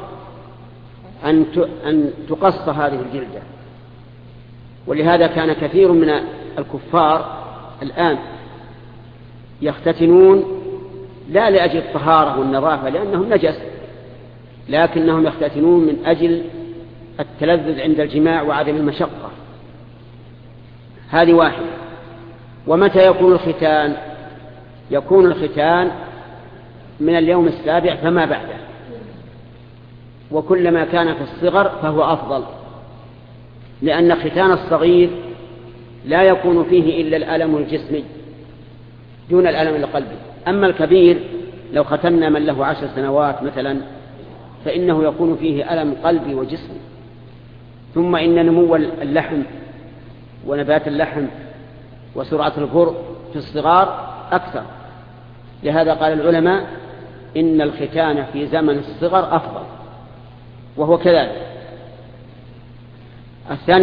أن تقص هذه الجلدة. ولهذا كان كثير من الكفار الآن يختتنون لا لأجل الطهارة والنظافة لأنهم نجس، لكنهم يختتنون من أجل التلذذ عند الجماع وعدم المشقة. هذه واحدة. ومتى يكون الختان؟ يكون الختان من اليوم 7 فما بعده، وكلما كان في الصغر فهو أفضل، لأن ختان الصغير لا يكون فيه إلا الألم الجسمي دون الألم القلبي. أما الكبير لو ختمنا من له 10 سنوات مثلا فإنه يكون فيه ألم قلبي وجسمي. ثم إن نمو اللحم ونبات اللحم وسرعة الفرع في الصغار أكثر، لهذا قال العلماء إن الختان في زمن الصغر أفضل، وهو كذلك. الثاني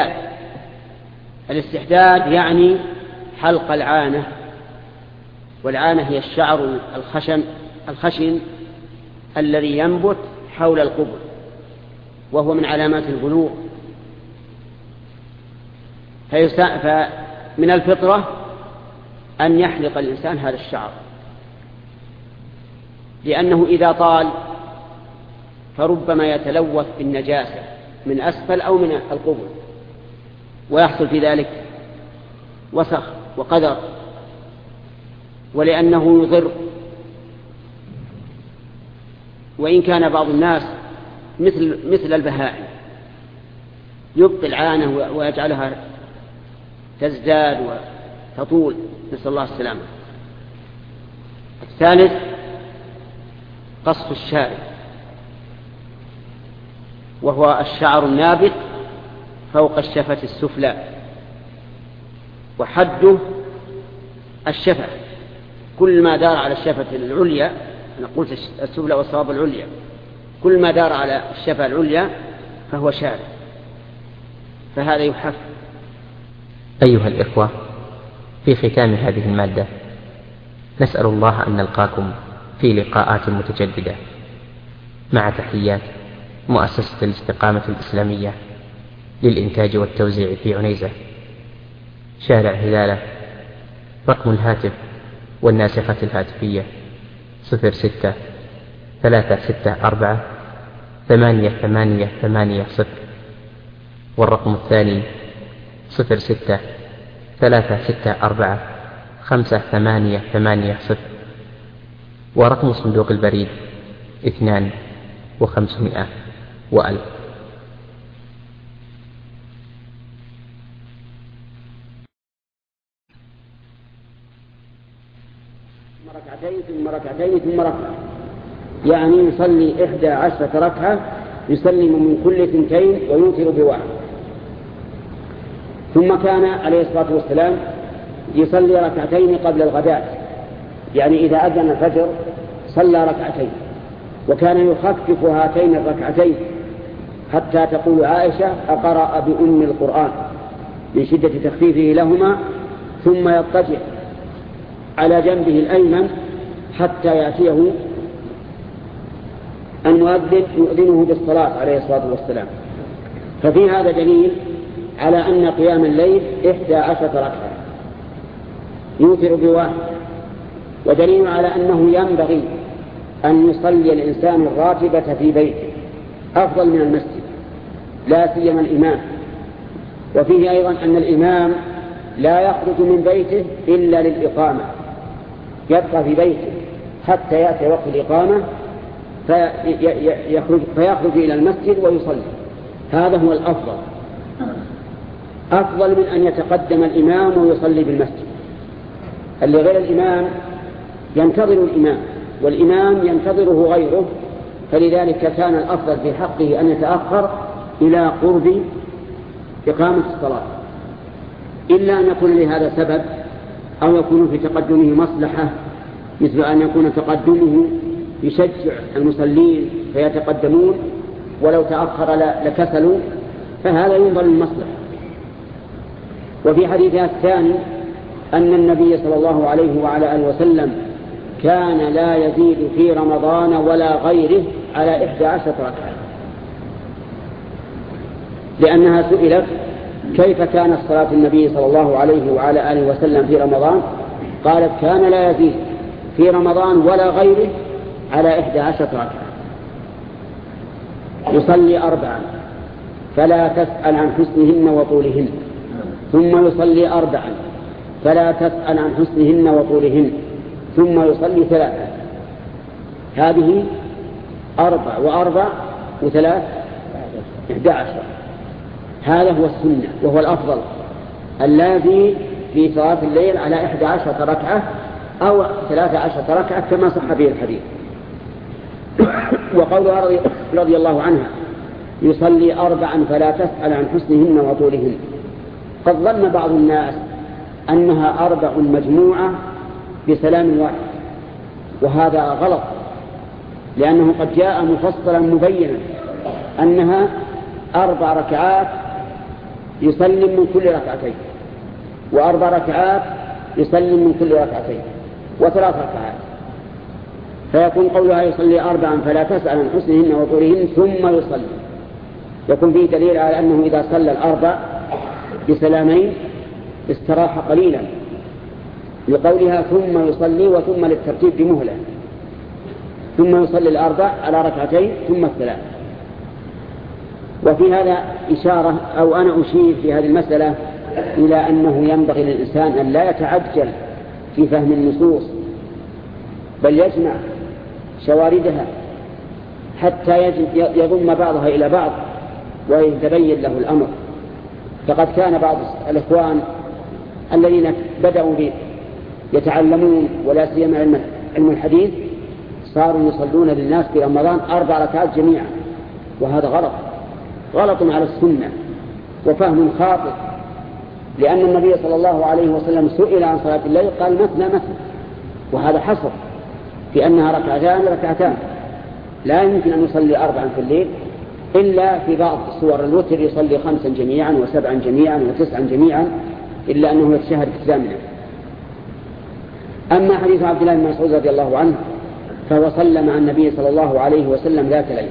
الاستحداد يعني حلق العانة، والعانة هي الشعر الخشن الذي ينبت حول القبر، وهو من علامات البلوغ. فمن الفطرة أن يحلق الإنسان هذا الشعر، لأنه إذا طال فربما يتلوث بالنجاسة من أسفل أو من القبل، ويحصل في ذلك وسخ وقذر، ولأنه يضر. وإن كان بعض الناس مثل البهائم يبقي العانة ويجعلها تزداد وتطول، نسأل الله السلامة. الثالث قص الشارب، وهو الشعر النابت فوق الشفة السفلى، وحده الشفة، كل ما دار على الشفة العليا، أنا قلت السفلى والصواب العليا، كل ما دار على الشفة العليا فهو شارب، فهذا يحف. أيها الإخوة، في ختام هذه المادة نسأل الله أن نلقاكم في لقاءات متجددة، مع تحيات مؤسسة الاستقامة الإسلامية للإنتاج والتوزيع في عنيزة، شارع هلالة. رقم الهاتف والناسخة الهاتفية 06-364-8880، والرقم الثاني 06-364-5880، ورقم صندوق البريد 2500 و1000. ركعتين ثم ركعتين ثم ركعة، يعني يصلي 11 ركعة، يسلم من كل 2 ويوتر بواحد. ثم كان عليه الصلاة والسلام يصلي 2 قبل الغداء، يعني إذا أذن الفجر صلى 2، وكان يخفف هاتين 2 حتى تقول عائشة: أقرأ بأم القرآن، من شدة تخفيفه لهما، ثم يضطجع على جنبه الأيمن حتى يأتيه المؤذن يؤذنه بالصلاة عليه الصلاة والسلام. ففي هذا دليل على أن قيام الليل 11 ركعة يوتر بواحد، ودليل على أنه ينبغي أن يصلي الإنسان الراتبة في بيته أفضل من المسجد، لا سيما الإمام. وفيه أيضا أن الإمام لا يخرج من بيته إلا للإقامة، يبقى في بيته حتى يأتي وقت الإقامة فيخرج إلى المسجد ويصلي. هذا هو الأفضل، أفضل من أن يتقدم الإمام ويصلي بالمسجد. اللي غير الإمام ينتظر الإمام، والإمام ينتظره غيره، فلذلك كان الأفضل في حقه أن يتأخر إلى قرب إقامة الصلاة، إلا أن يكون لهذا سبب، أو يكون في تقدمه مصلحة، مثل أن يكون تقدمه يشجع المصلين فيتقدمون، ولو تأخر لكسلوا، فهذا ينظر للمصلحة. وفي حديثها الثاني أن النبي صلى الله عليه وعلى آله وسلم كان لا يزيد في رمضان ولا غيره على 11 ركعة، لأنها سئلت: كيف كانت صلاة النبي صلى الله عليه وعلى آله وسلم في رمضان؟ قالت: كان لا يزيد في رمضان ولا غيره على 11 ركعة. يصلي 4 فلا تسأل عن حسنهن وطولهن، ثم يصلي 4 فلا تسأل عن حسنهن وطولهن، ثم يصلي 3. هذه 4 و4 و3 11. هذا هو السنة وهو الأفضل، الذي في صلاة الليل على 11 ركعة أو 13 ركعة كما صح به الحديث. وقولها رضي الله عنها: يصلي 4 فلا تسأل عن حسنهن وطولهن، قد ظن بعض الناس أنها 4 مجموعة بسلام واحد، وهذا غلط، لأنه قد جاء مفصلا مبينا أنها 4 ركعات يسلم من كل 2، و4 ركعات يسلم من كل 2، و3 ركعات. فيكون قولها يصلي 4 فلا تسأل عن حسنهن وطولهن ثم يصلي، يكون فيه دليل على أنه إذا صلى 4 بسلامين استراح قليلا، لقولها ثم يصلي، وثم للترتيب بمهلة، ثم يصلي الأربع على ركعتين ثم الثلاث. وفي هذا إشارة، أو أنا أشير في هذه المسألة إلى أنه ينبغي للإنسان أن لا يتعجل في فهم النصوص، بل يجمع شواردها حتى يضم بعضها إلى بعض ويتبين له الأمر. فقد كان بعض الإخوان الذين بدأوا يتعلمون ولا سيما علم الحديث صاروا يصلون للناس في رمضان 4 ركعات جميعا، وهذا غلط على السنة وفهم خاطئ، لأن النبي صلى الله عليه وسلم سئل عن صلاة الليل قال مثنى، وهذا حصر في أنها ركعتان، لا يمكن أن يصلي 4 في الليل، إلا في بعض صور الوتر يصلي 5 جميعا و7 جميعا و9 جميعا، إلا أنه يتشهد كاملا. أما حديث عبد الله بن مسعود رضي الله عنه فهو صلى مع النبي صلى الله عليه وسلم ذات ليلة،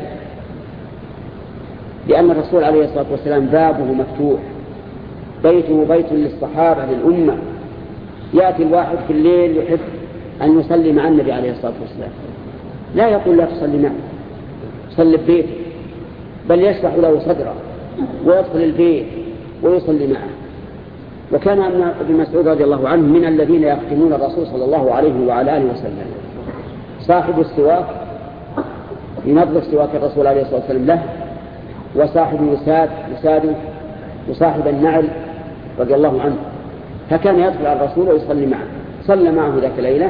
لأن الرسول عليه الصلاة والسلام بابه مفتوح، بيته بيت للصحابة للأمة. يأتي الواحد في الليل يحب أن يصلي مع النبي عليه الصلاة والسلام، لا يقول لا تصلي معه، صلي ببيته، بل يشرح له صدره ويدخل البيت ويصلي معه. وكان ابن مسعود رضي الله عنه من الذين يختمون الرسول صلى الله عليه وعلى آله وسلم. صاحب السواك ينظف سواك الرسول عليه الصلاة والسلام له، وصاحب وساده، وصاحب النعل رضي الله عنه، فكان يدخل على الرسول ويصلي معه. صلى معه ذاك ليلة،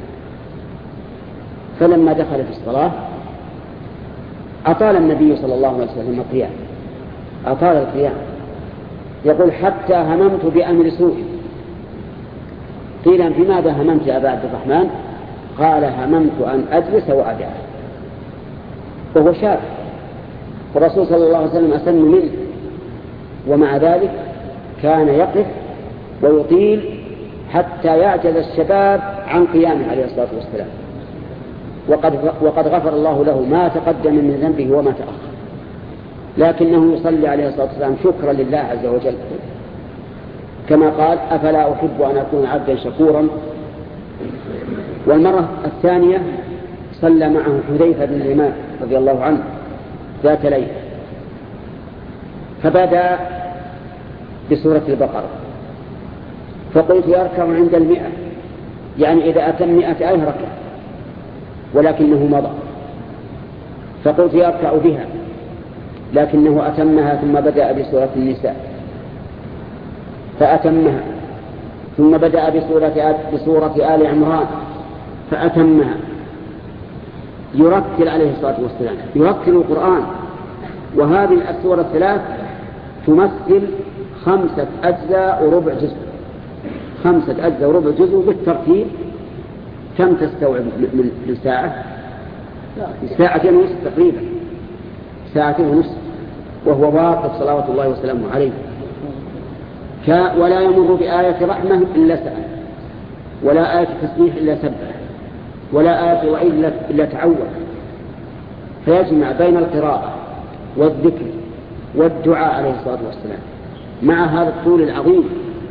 فلما دخل في الصلاة أطال النبي صلى الله عليه وسلم القيام، أطال القيام، يقول حتى هممت بأمر سوء. قيل بماذا هممت يا أبا عبد الرحمن؟ قال هممت أن أجلس وأدع، وهو شاب، والرسول صلى الله عليه وسلم أسن منه، ومع ذلك كان يقف ويطيل حتى يعجز الشباب عن قيامه عليه الصلاة والسلام، وقد غفر الله له ما تقدم من ذنبه وما تأخر، لكنه يصلي عليه الصلاة والسلام شكرا لله عز وجل، كما قال أفلا أحب أن أكون عبدا شكورا. والمرة الثانية صلى معه حذيفة بن اليمان رضي الله عنه ذات ليلة، فبدأ بسورة البقرة، فقلت يركع عند 100، يعني إذا أتم 100 آية ركع، ولكنه مضى، فقلت يركع بها، لكنه أتمها ثم بدأ بسورة النساء فأتمها، ثم بدأ بسورة آل عمران فأتمها. يرتل عليه الصلاة والسلام، يرتل القرآن، وهذه السورة الثلاث تمثل 5 أجزاء وربع جزء، 5 أجزاء وربع جزء بالترتيب. كم تستوعب من ساعة؟ 2.5 ساعة تقريبا، 2.5 ساعة، وهو واقف صلوات الله وسلامه عليه. ولا يمر بآية رحمة إلا سأل، ولا آية تسبيح إلا سبح، ولا آية وعيد إلا تعوذ، فيجمع بين القراءة والذكر والدعاء عليه الصلاة والسلام مع هذا الطول العظيم.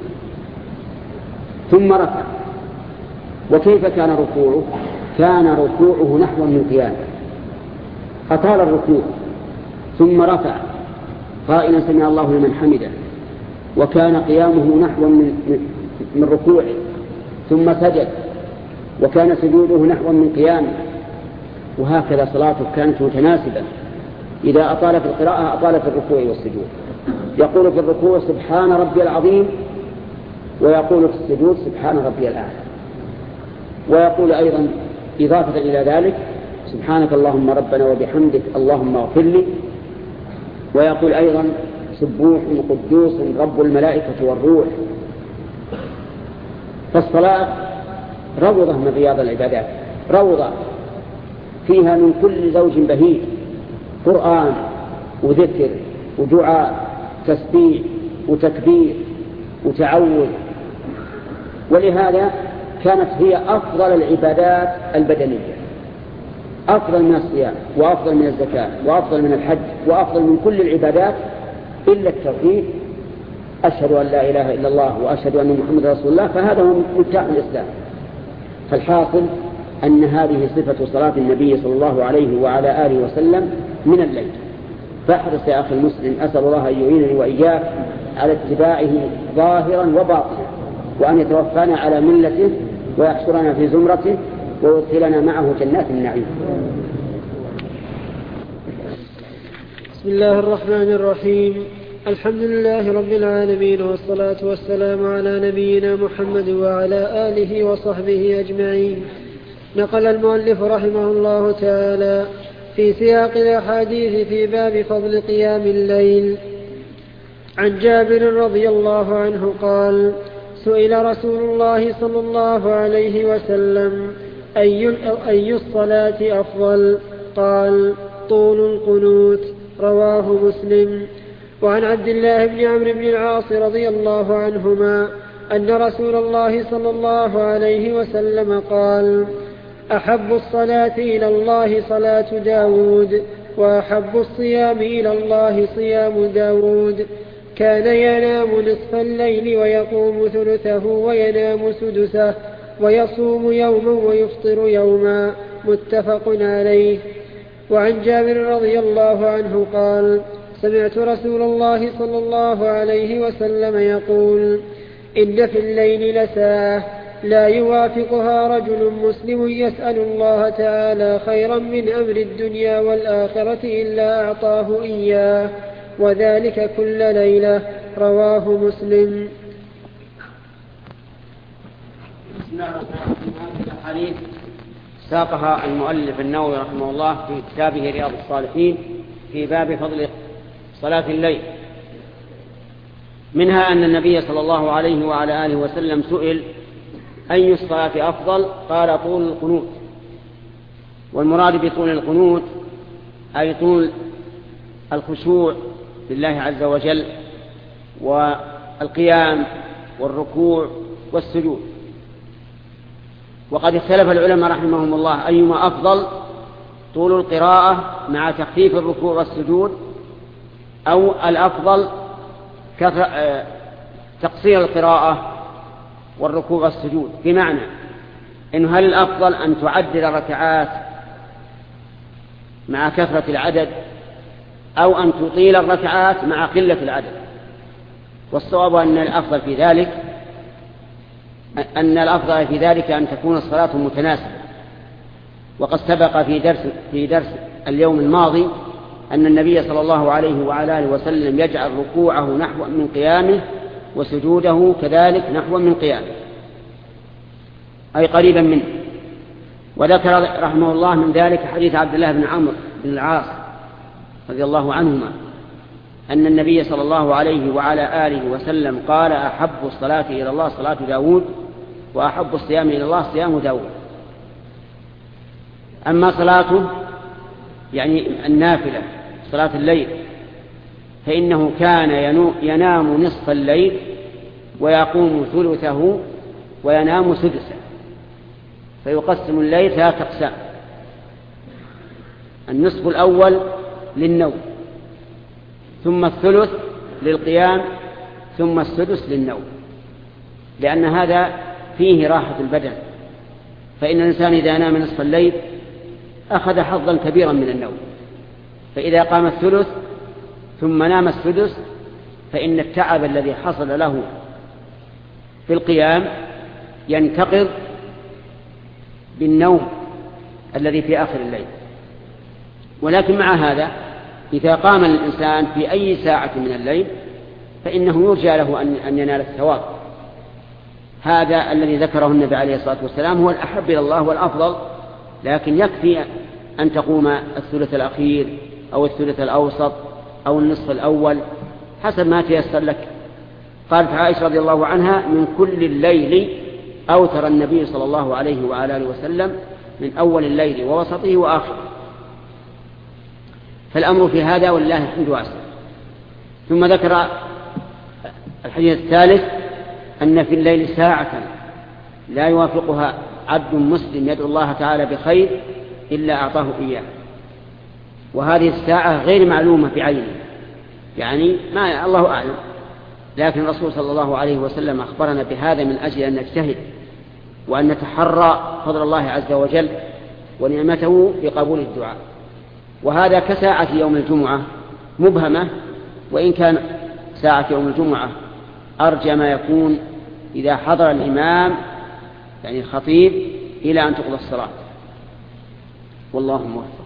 ثم ركع. وكيف كان ركوعه؟ كان ركوعه نحو من قيامه، أطال الركوع، ثم رفع قائلا سمع الله لمن حمده، وكان قيامه نحو من ركوعه، ثم سجد، وكان سجوده نحو من قيامه، وهكذا صلاته كانت متناسبة. إذا أطال في القراءة أطال في الركوع والسجود، يقول في الركوع سبحان ربي العظيم، ويقول في السجود سبحان ربي الأعلى، ويقول أيضا إضافة إلى ذلك سبحانك اللهم ربنا وبحمدك اللهم اغفر لي، ويقول أيضا سبوح قدوس رب الملائكة والروح. فالصلاة روضة من رياض العبادات، روضة فيها من كل زوج بهيج، قرآن وذكر ودعاء، تسبيح وتكبير وتعوذ. ولهذا كانت هي أفضل العبادات البدنية، أفضل من الصيام، وأفضل من الزكاة، وأفضل من الحج، وأفضل من كل العبادات إلا التوحيد أشهد أن لا إله إلا الله وأشهد أن محمد رسول الله، فهذا هو مفتاح الإسلام. فالحاصل أن هذه صفة صلاة النبي صلى الله عليه وعلى آله وسلم من الليل. فاحرص يا أخي المسلم، أسأل الله أن يعينني وإياك على اتباعه ظاهرا وباطنا، وأن يتوفانا على ملته ويحشرنا في زمرته ويدخلنا معه جنات النعيم. بسم الله الرحمن الرحيم. الحمد لله رب العالمين، والصلاة والسلام على نبينا محمد وعلى آله وصحبه أجمعين. نقل المؤلف رحمه الله تعالى في سياق الأحاديث في باب فضل قيام الليل عن جابر رضي الله عنه قال: سئل رسول الله صلى الله عليه وسلم: أي الصلاة أفضل؟ قال: طول القنوت. رواه مسلم. وعن عبد الله بن عمرو بن العاص رضي الله عنهما أن رسول الله صلى الله عليه وسلم قال: أحب الصلاة إلى الله صلاة داود، وأحب الصيام إلى الله صيام داود. كان ينام نصف الليل ويقوم ثلثه وينام سدسه، ويصوم يوما ويفطر يوما. متفق عليه. وعن جابر رضي الله عنه قال: سمعت رسول الله صلى الله عليه وسلم يقول: إن في الليل لساعة لا يوافقها رجل مسلم يسأل الله تعالى خيرا من أمر الدنيا والآخرة إلا أعطاه إياه، وذلك كل ليلة. رواه مسلم. بسم الله الرحمن الرحيم. هذه الأحاديث ساقها المؤلف النووي رحمه الله في كتابه رياض الصالحين في باب فضل صلاة الليل. منها أن النبي صلى الله عليه وعلى آله وسلم سئل: أي الصلاة أفضل؟ قال: طول القنوت. والمراد بطول القنوت أي طول الخشوع لله عز وجل، والقيام والركوع والسجود. وقد اختلف العلماء رحمهم الله أيما أفضل: طول القراءة مع تخفيف الركوع والسجود، أو الأفضل تقصير القراءة والركوع والسجود. بمعنى إنه هل الأفضل أن تعدل الركعات مع كثرة العدد، أو أن تطيل الركعات مع قلة العدد؟ والصواب أن الأفضل في ذلك أن تكون الصلاة متناسبة. وقد سبق في درس اليوم الماضي أن النبي صلى الله عليه وعلى آله وسلم يجعل ركوعه نحو من قيامه وسجوده كذلك نحو من قيامه، أي قريبا منه. وذكر رحمه الله من ذلك حديث عبد الله بن عمرو بن العاص رضي الله عنهما أن النبي صلى الله عليه وعلى آله وسلم قال: أحب الصلاة إلى الله صلاة داود، وأحب الصيام إلى الله صيام داود. أما صلاته يعني النافلة صلاة الليل فإنه كان ينام نصف الليل ويقوم ثلثه وينام سدسه، فيقسم الليل 3 أقسام: النصف الأول للنوم، ثم الثلث للقيام، ثم السدس للنوم، لأن هذا فيه راحة البدن. فإن الإنسان إذا نام نصف الليل أخذ حظا كبيرا من النوم، فإذا قام الثلث ثم نام السدس فإن التعب الذي حصل له في القيام ينتقض بالنوم الذي في آخر الليل. ولكن مع هذا إذا قام الإنسان في أي ساعة من الليل فإنه يرجى له أن ينال الثواب. هذا الذي ذكره النبي عليه الصلاة والسلام هو الأحب إلى الله والأفضل، لكن يكفي أن تقوم الثلث الأخير أو الثلث الأوسط أو النصف الأول حسب ما تيسر لك. قالت عائشة رضي الله عنها: من كل الليل أوتر النبي صلى الله عليه وعلى آله وسلم من أول الليل ووسطه وآخره. فالأمر في هذا ولله الحمد واسع. ثم ذكر الحديث الثالث أن في الليل ساعة لا يوافقها عبد مسلم يدعو الله تعالى بخير إلا أعطاه إياه، وهذه الساعة غير معلومة بعينه، يعني ما الله أعلم، لكن الرسول صلى الله عليه وسلم أخبرنا بهذا من أجل أن نجتهد وأن نتحرى فضل الله عز وجل ونعمته بقبول الدعاء. وهذا كساعة يوم الجمعة مبهمة، وإن كان ساعة يوم الجمعة أرجى ما يكون إذا حضر الإمام يعني الخطيب إلى أن تقضى الصلاة. والله موفق.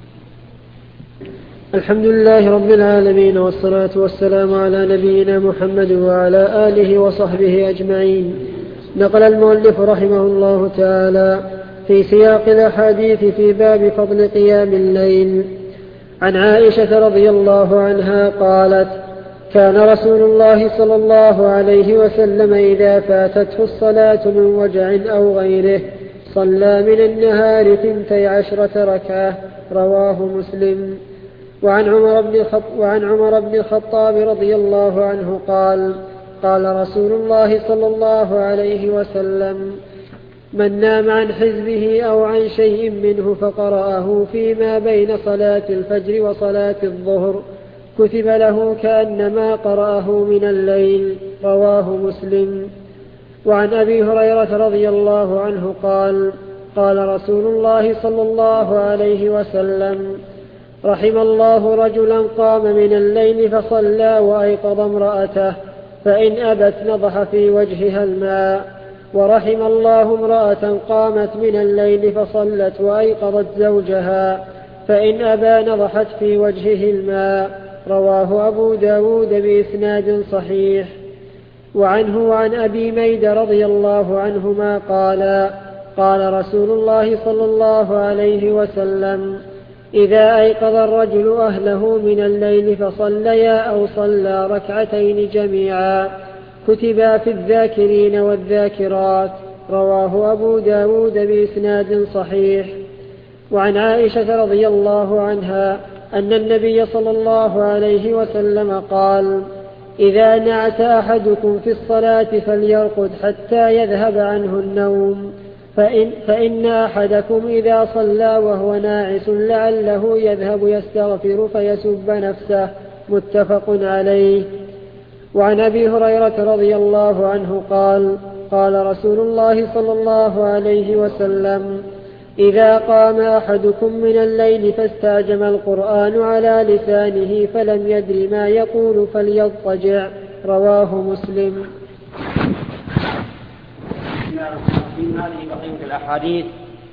الحمد لله رب العالمين، والصلاة والسلام على نبينا محمد وعلى آله وصحبه أجمعين. نقل المؤلف رحمه الله تعالى في سياق الأحاديث في باب فضل قيام الليل عن عائشة رضي الله عنها قالت: كان رسول الله صلى الله عليه وسلم إذا فاتته الصلاة من وجع أو غيره صلى من النهار 12 ركعة. رواه مسلم. وعن عمر بن الخطاب رضي الله عنه قال: قال رسول الله صلى الله عليه وسلم: من نام عن حزبه أو عن شيء منه فقرأه فيما بين صلاة الفجر وصلاة الظهر كتب له كأنما قرأه من الليل. رواه مسلم. وعن أبي هريرة رضي الله عنه قال: قال رسول الله صلى الله عليه وسلم: رحم الله رجلا قام من الليل فصلى وأيقظ امرأته فإن أبت نضح في وجهها الماء. ورحم الله امرأة قامت من الليل فصلت وأيقظت زوجها فإن أبى نضحت في وجهه الماء. رواه أبو داود بإسناد صحيح. وعنه وعن أبي ميد رضي الله عنهما قال: قال رسول الله صلى الله عليه وسلم: إذا أيقظ الرجل أهله من الليل فصليا أو صلى ركعتين جميعا كتبا في الذاكرين والذاكرات. رواه أبو داود بإسناد صحيح. وعن عائشة رضي الله عنها أن النبي صلى الله عليه وسلم قال: إذا نعت أحدكم في الصلاة فليرقد حتى يذهب عنه النوم، فإن أحدكم إذا صلى وهو ناعس لعله يذهب يستغفر فيسب نفسه. متفق عليه. وعن أبي هريرة رضي الله عنه قال: قال رسول الله صلى الله عليه وسلم: إذا قام أحدكم من الليل فاستعجم القرآن على لسانه فلم يدر ما يقول فليضطجع. رواه مسلم. هذه بقية الأحاديث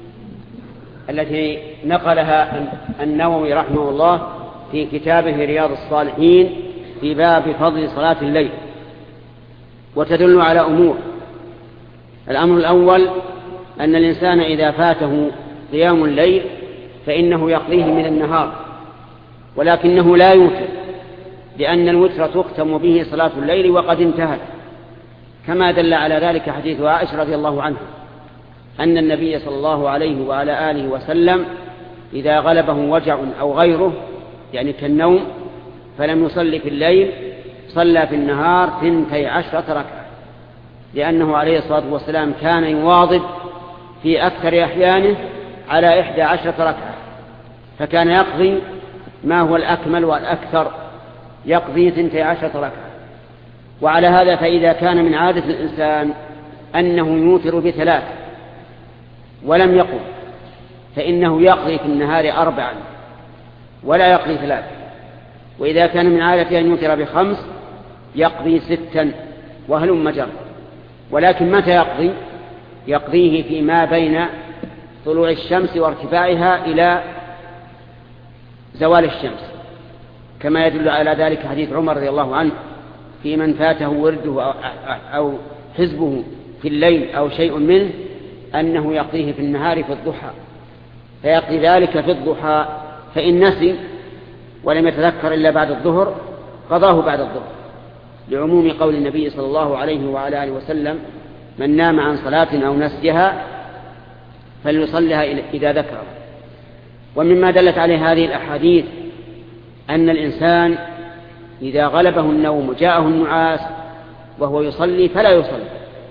التي نقلها النووي رحمه الله في كتابه رياض الصالحين في باب فضل صلاة الليل، وتدل على أمور. الأمر الأول أن الإنسان إذا فاته قيام الليل فإنه يقضيه من النهار، ولكنه لا يوتر، لأن الوتر تختم به صلاة الليل وقد انتهت، كما دل على ذلك حديث عائشة رضي الله عنها أن النبي صلى الله عليه وعلى آله وسلم إذا غلبه وجع أو غيره يعني كالنوم فلم يصلي في الليل صلى في النهار 12 ركعة، لأنه عليه الصلاة والسلام كان يواظب في أكثر أحيانه على 11 ركعة، فكان يقضي ما هو الأكمل والأكثر، يقضي 12 ركعة. وعلى هذا فإذا كان من عادة الإنسان أنه يوتر ب3 ولم يقم، فإنه يقضي في النهار 4 ولا يقضي 3، وإذا كان من عادته أن يوتر ب5 يقضي 6 وهلم جر. ولكن متى يقضي؟ يقضيه فيما بين طلوع الشمس وارتفاعها إلى زوال الشمس، كما يدل على ذلك حديث عمر رضي الله عنه في من فاته ورده أو حزبه في الليل أو شيء منه أنه يقضيه في النهار في الضحى، فيقضي ذلك في الضحى، فإن نسي ولم يتذكر إلا بعد الظهر قضاه بعد الظهر، لعموم قول النبي صلى الله عليه وعلى آله وسلم: من نام عن صلاة أو نسيها فليصلها إذا ذكر. ومما دلت عليه هذه الأحاديث أن الإنسان إذا غلبه النوم جاءه النعاس وهو يصلي فلا يصلي،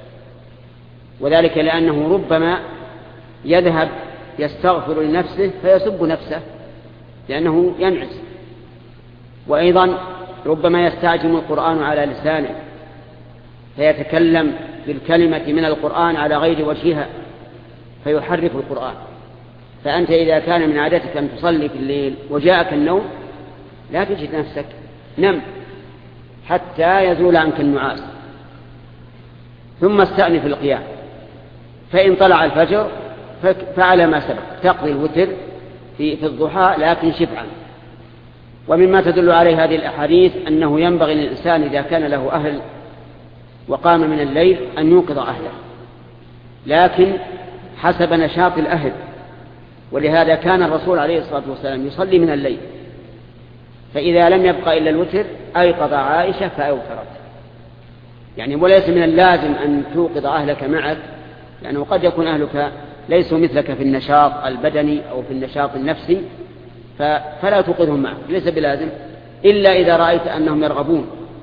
وذلك لأنه ربما يذهب يستغفر لنفسه فيسب نفسه لأنه ينعس، وأيضا ربما يستعجم القرآن على لسانه فيتكلم بالكلمة من القرآن على غير وجهها فيحرف القرآن. فأنت إذا كان من عادتك أن تصلي في الليل وجاءك النوم لا تجد نفسك، نم حتى يزول عنك النعاس، ثم استأنف القيام. فإن طلع الفجر فعلى ما سبق تقضي الوتر في الضحى لكن شفعا. ومما تدل عليه هذه الأحاديث أنه ينبغي للإنسان إذا كان له أهل وقام من الليل أن يوقظ أهله، لكن حسب نشاط الأهل. ولهذا كان الرسول عليه الصلاة والسلام يصلي من الليل، فإذا لم يبقى إلا الوتر أيقظ عائشة فأوترت. يعني وليس من اللازم أن توقظ أهلك معك، لأنه قد يكون أهلك ليسوا مثلك في النشاط البدني أو في النشاط النفسي، فلا توقظهم معك، ليس بلازم إلا إذا رأيت أنهم يرغبون.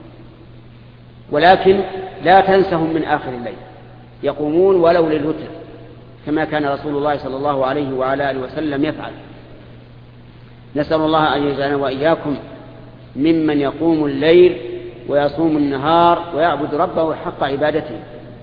ولكن لا تنسهم من آخر الليل، يقومون ولو للوتر كما كان رسول الله صلى الله عليه وعلى آله وسلم يفعل. نسأل الله أن يجعلنا وإياكم ممن يقوم الليل ويصوم النهار ويعبد ربه حق عبادته.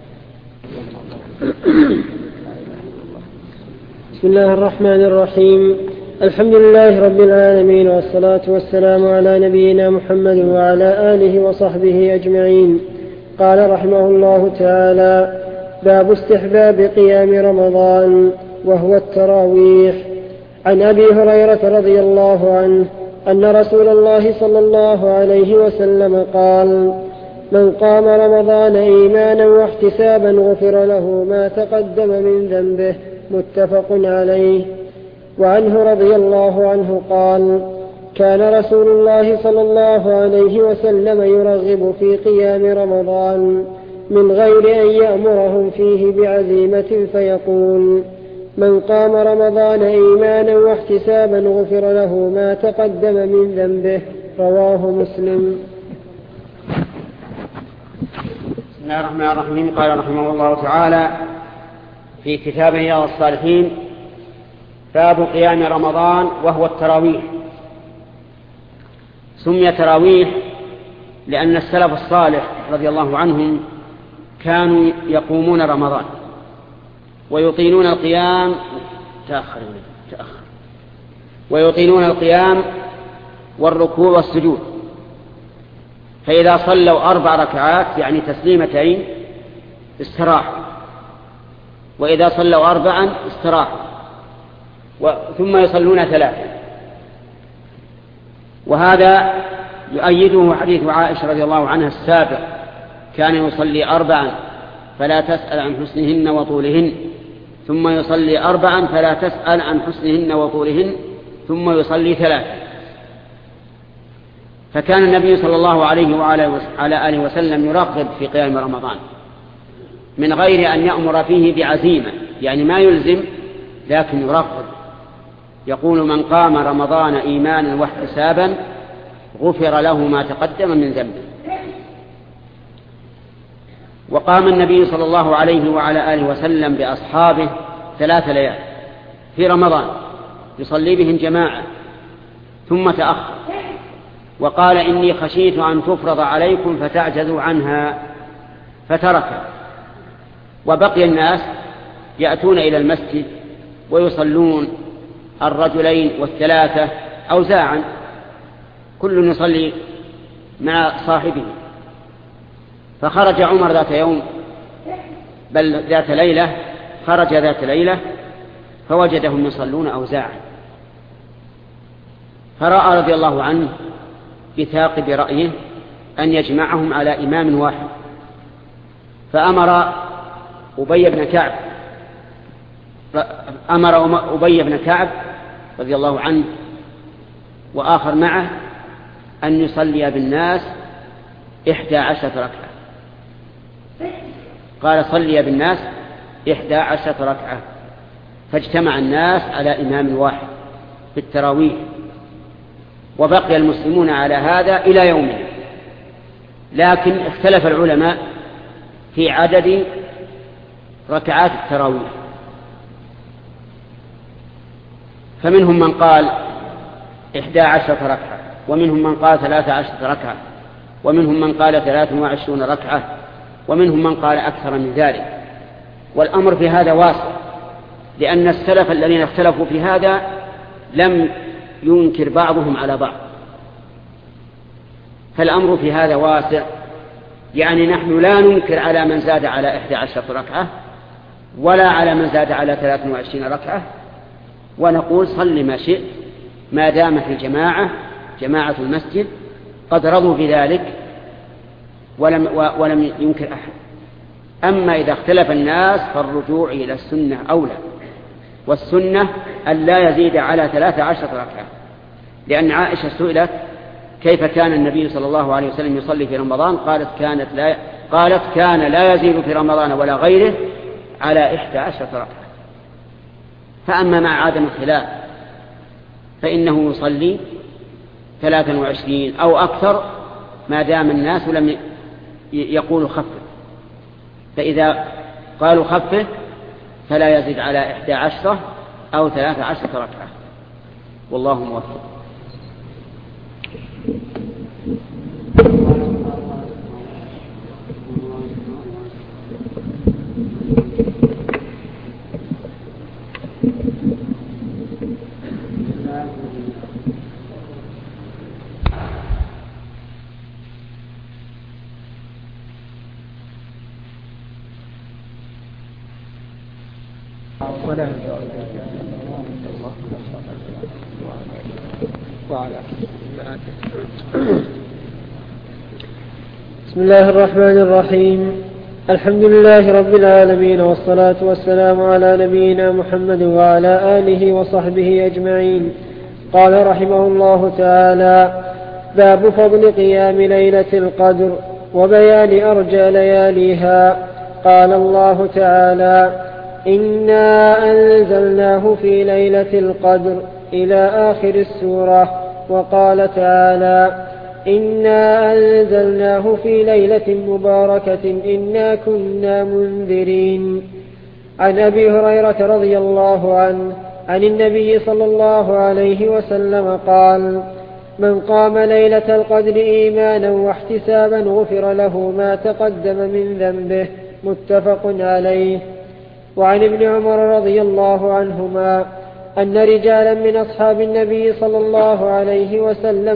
بسم الله الرحمن الرحيم. الحمد لله رب العالمين، والصلاة والسلام على نبينا محمد وعلى آله وصحبه أجمعين. قال رحمه الله تعالى: باب استحباب قيام رمضان وهو التراويح. عن أبي هريرة رضي الله عنه أن رسول الله صلى الله عليه وسلم قال: من قام رمضان إيمانا واحتسابا غفر له ما تقدم من ذنبه. متفق عليه. وعنه رضي الله عنه قال: كان رسول الله صلى الله عليه وسلم يرغب في قيام رمضان من غير أن يأمرهم فيه بعزيمة، فيقول: من قام رمضان إيمانا واحتسابا غفر له ما تقدم من ذنبه. رواه مسلم. بسم الله الرحمن الرحيم. قال رحمه الله تعالى في كتاب رياض الصالحين: باب قيام رمضان وهو التراويح. سمي تراويح لأن السلف الصالح رضي الله عنهم كانوا يقومون رمضان ويطيلون القيام ويطيلون القيام والركوع والسجود. فإذا صلوا 4 ركعات يعني تسليمتين استراحوا، وإذا صلوا 4 استراحوا، ثم يصلون 3. وهذا يؤيده حديث عائشة رضي الله عنها السابق: كان يصلي 4 فلا تسأل عن حسنهن وطولهن، ثم يصلي 4 فلا تسأل عن حسنهن وطولهن، ثم يصلي 3. فكان النبي صلى الله عليه وعلى آله وسلم يرغب في قيام رمضان من غير أن يأمر فيه بعزيمة، يعني ما يلزم لكن يرغب. يقول: من قام رمضان إيمانا واحتسابا غفر له ما تقدم من ذنبه. وقام النبي صلى الله عليه وعلى آله وسلم بأصحابه 3 ليال في رمضان يصلي بهم جماعة، ثم تأخر وقال: إني خشيت أن تفرض عليكم فتعجزوا عنها، فترك. وبقي الناس يأتون إلى المسجد ويصلون 2 و3 أوزاعا، كل يصلي مع صاحبه. فخرج عمر ذات يوم، بل ذات ليلة، خرج ذات ليلة فوجدهم يصلون أوزاعا، فرأى رضي الله عنه بثاقب رأيه أن يجمعهم على إمام واحد، فأمر أبي بن كعب رضي الله عنه وآخر معه أن يصلي بالناس 11 ركعة. قال: صلي بالناس 11 ركعة. فاجتمع الناس على إمام واحد في التراويح، وبقي المسلمون على هذا إلى يومنا. لكن اختلف العلماء في عدد ركعات التراويح، فمنهم من قال 11 ركعة، ومنهم من قال 13 ركعة، ومنهم من قال 23 ركعة، ومنهم من قال أكثر من ذلك. والأمر في هذا واسع، لأن السلف الذين اختلفوا في هذا لم ينكر بعضهم على بعض، فالأمر في هذا واسع. يعني نحن لا ننكر على من زاد على 11 ركعة ولا على من زاد على 23 ركعة، ونقول صل ما شئت ما دام في جماعة المسجد قد رضوا بذلك ولم ينكر أحد. أما إذا اختلف الناس فالرجوع إلى السنة أولى، والسنة أن لا يزيد على 13 ركعة، لأن عائشة سئلت كيف كان النبي صلى الله عليه وسلم يصلي في رمضان، قالت كان لا يزيد في رمضان ولا غيره على 11 ركعة. فأما مع عدم الخلاف فإنه يصلي 23 أو أكثر ما دام الناس لم يقولوا خفه، فإذا قالوا خفه فلا يزيد على 11 أو 13 ركعة، والله موفق. بسم الله الرحمن الرحيم. الحمد لله رب العالمين، والصلاة والسلام على نبينا محمد وعلى آله وصحبه أجمعين. قال رحمه الله تعالى: باب فضل قيام ليلة القدر وبيان أرجى لياليها. قال الله تعالى: إنا أنزلناه في ليلة القدر إلى آخر السورة. وقال تعالى: إنا أنزلناه في ليلة مباركة إنا كنا منذرين. عن أبي هريرة رضي الله عنه عن النبي صلى الله عليه وسلم قال: من قام ليلة القدر إيمانا واحتسابا غفر له ما تقدم من ذنبه. متفق عليه. وعن ابن عمر رضي الله عنهما أن رجالا من أصحاب النبي صلى الله عليه وسلم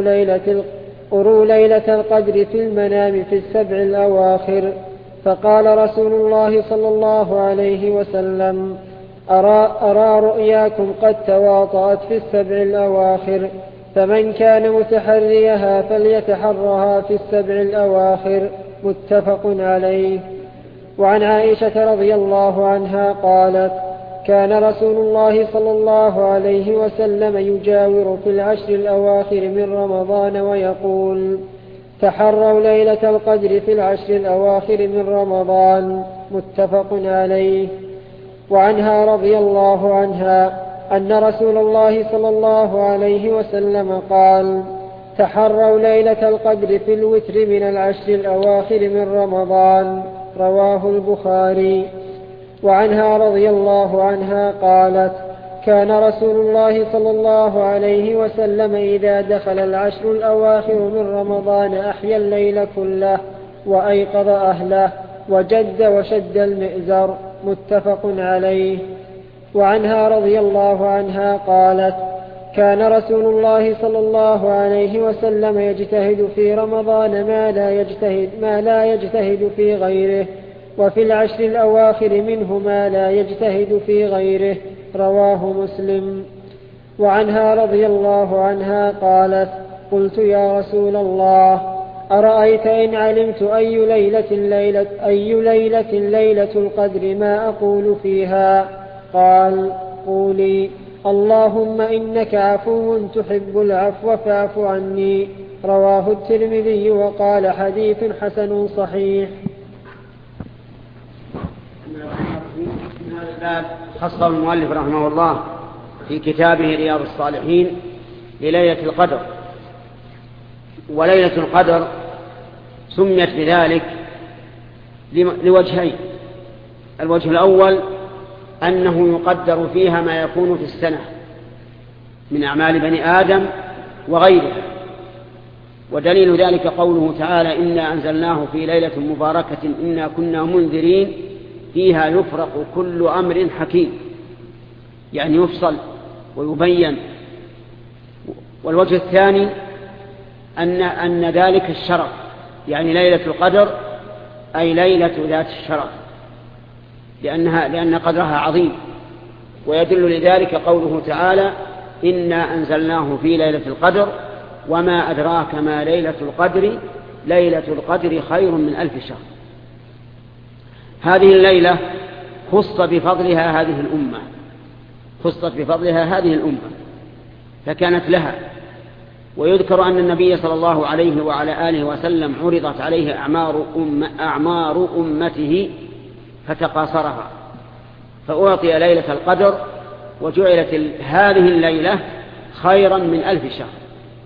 أروا ليلة القدر في المنام في السبع الأواخر، فقال رسول الله صلى الله عليه وسلم: أرى رؤياكم قد تواطأت في السبع الأواخر، فمن كان متحريها فليتحرها في السبع الأواخر. متفق عليه. وعن عائشة رضي الله عنها قالت: كان رسول الله صلى الله عليه وسلم يجاور في العشر الأواخر من رمضان ويقول: تحروا ليلة القدر في العشر الأواخر من رمضان. متفق عليه. وعنها رضي الله عنها أن رسول الله صلى الله عليه وسلم قال: تحروا ليلة القدر في الوتر من العشر الأواخر من رمضان. رواه البخاري. وعنها رضي الله عنها قالت: كان رسول الله صلى الله عليه وسلم إذا دخل العشر الأواخر من رمضان أحيا الليل كله وأيقظ أهله وجد وشد المئزر. متفق عليه. وعنها رضي الله عنها قالت: كان رسول الله صلى الله عليه وسلم يجتهد في رمضان ما لا يجتهد في غيره، وفي العشر الأواخر منه ما لا يجتهد في غيره. رواه مسلم. وعنها رضي الله عنها قالت: قلت يا رسول الله، أرأيت إن علمت أي ليلة ليلة القدر ما أقول فيها؟ قال: قولي: اللهم إنك عفو تحب العفو فاعف عني. رواه الترمذي وقال: حديث حسن صحيح. هذا الباب خصه المؤلف رحمه الله في كتابه رياض الصالحين لليلة القدر. وليلة القدر سميت بذلك لوجهين: الوجه الأول أنه يقدر فيها ما يكون في السنة من أعمال بني آدم وغيرها، ودليل ذلك قوله تعالى إنا أنزلناه في ليلة مباركة إنا كنا منذرين فيها يفرق كل أمر حكيم، يعني يفصل ويبين. والوجه الثاني أن ذلك الشرف، يعني ليلة القدر أي ليلة ذات الشرف، لأن قدرها عظيم. ويدل لذلك قوله تعالى إنا أنزلناه في ليلة القدر وما أدراك ما ليلة القدر ليلة القدر خير من 1000 شهر. هذه الليلة خصت بفضلها هذه الأمة فكانت لها. ويذكر أن النبي صلى الله عليه وعلى آله وسلم عرضت عليه أعمار أمته فتقاصرها فأعطي ليلة القدر، وجعلت هذه الليلة خيرا من 1000 شهر.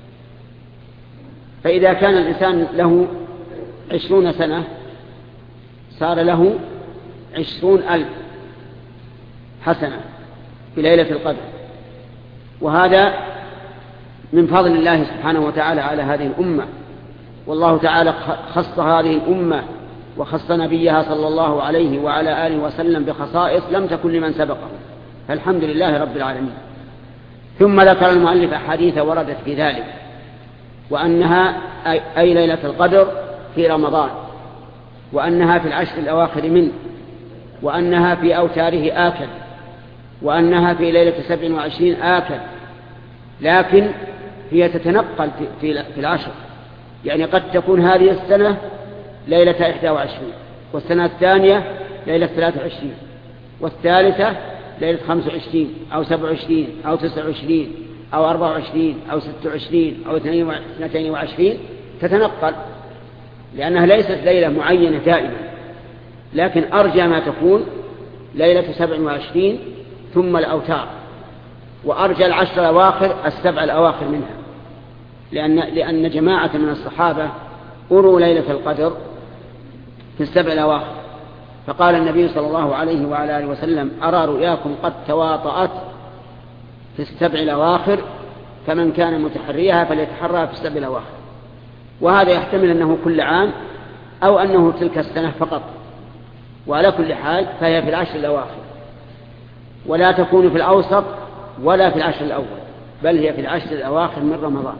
فإذا كان الإنسان له 20 سنة صار له 20,000 حسنة في ليلة القدر، وهذا من فضل الله سبحانه وتعالى على هذه الأمة. والله تعالى خص هذه الأمة وخص نبيها صلى الله عليه وعلى آله وسلم بخصائص لم تكن لمن سبقه، فالحمد لله رب العالمين. ثم ذكر المؤلف أحاديث وردت في ذلك، وأنها أي ليلة القدر في رمضان، وأنها في العشر الأواخر منه، وأنها في أوتاره آكل، وأنها في ليلة 27 آكل، لكن هي تتنقل في العشر. يعني قد تكون هذه السنة ليلة 21، والسنة الثانية ليلة 23، والثالثة ليلة 25 أو 27 أو 29 أو 24 أو 26 أو 22، تتنقل، لأنها ليست ليلة معينة دائما، لكن أرجى ما تكون ليلة 27 ثم الأوتار، وأرجى العشر الأواخر 7 الأواخر منها، لأن جماعة من الصحابة أروا ليلة القدر في 7 الأواخر، فقال النبي صلى الله عليه وعلى آله وسلم أرى رؤياكم قد تواطأت في 7 الأواخر، فمن كان متحريها فليتحرى في 7 الأواخر. وهذا يحتمل أنه كل عام أو أنه تلك السنة فقط، وعلى كل حال فهي في العشر الأواخر، ولا تكون في الأوسط ولا في العشر الأول، بل هي في العشر الأواخر من رمضان.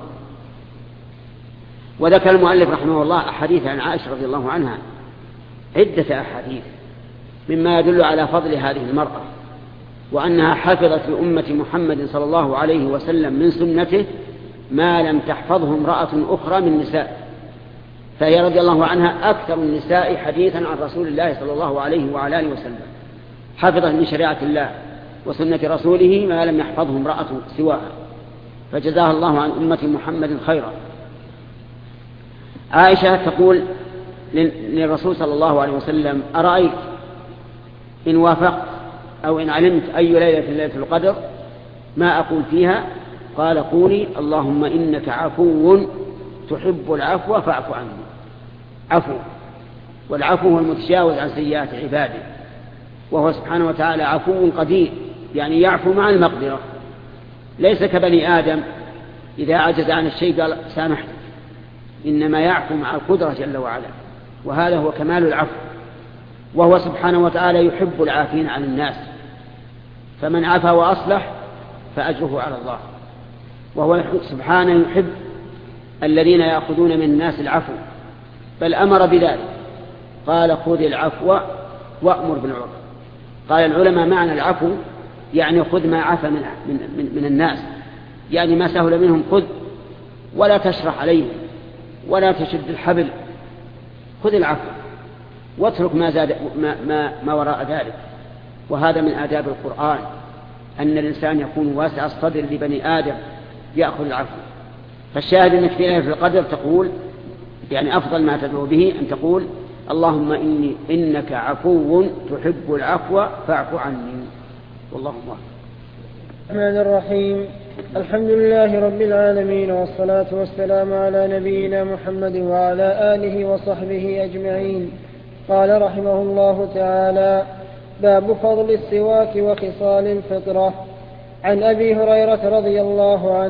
وذكر المؤلف رحمه الله أحاديث عن عائشة رضي الله عنها، عدة أحاديث مما يدل على فضل هذه المرأة، وأنها حفظت لأمة محمد صلى الله عليه وسلم من سنته ما لم تحفظه امرأة أخرى من نساء، فهي رضي الله عنها أكثر النساء حديثا عن رسول الله صلى الله عليه وعلى آله وسلم، حفظت من شريعة الله وسنة رسوله ما لم يحفظه امرأة سواها، فجزاها الله عن أمة محمد خيرا. عائشة تقول للرسول صلى الله عليه وسلم أرأيت إن وافقت أو إن علمت أي ليلة القدر ما أقول فيها؟ قال قولي اللهم إنك عفو تحب العفو فاعف عني. عفو، والعفو هو المتجاوز عن سيئات عباده، وهو سبحانه وتعالى عفو قدير، يعني يعفو مع المقدرة، ليس كبني آدم إذا عجز عن الشيء قال سامحت، إنما يعفو مع القدرة جل وعلا، وهذا هو كمال العفو. وهو سبحانه وتعالى يحب العافين عن الناس، فمن عفا وأصلح فأجره على الله. وهو سبحانه يحب الذين يأخذون من الناس العفو، بل أمر بذلك، قال خذ العفو وأمر بالعرف. قال العلماء معنى العفو يعني خذ ما عفى من الناس، يعني ما سهل منهم خذ، ولا تشرح عليهم ولا تشد الحبل، خذ العفو واترك ما زاد ما وراء ذلك. وهذا من آداب القرآن، أن الإنسان يكون واسع الصدر لبني آدم يأخذ العفو. فالشاهد أنك في ليلة القدر تقول، يعني أفضل ما تدعو به أن تقول اللهم إنك عفو تحب العفو فاعف عني. والله موفق. الرحمن الرحيم. الحمد لله رب العالمين، والصلاة والسلام على نبينا محمد وعلى آله وصحبه أجمعين. قال رحمه الله تعالى: باب فضل السواك وخصال الفطرة. عن أبي هريرة رضي الله عنه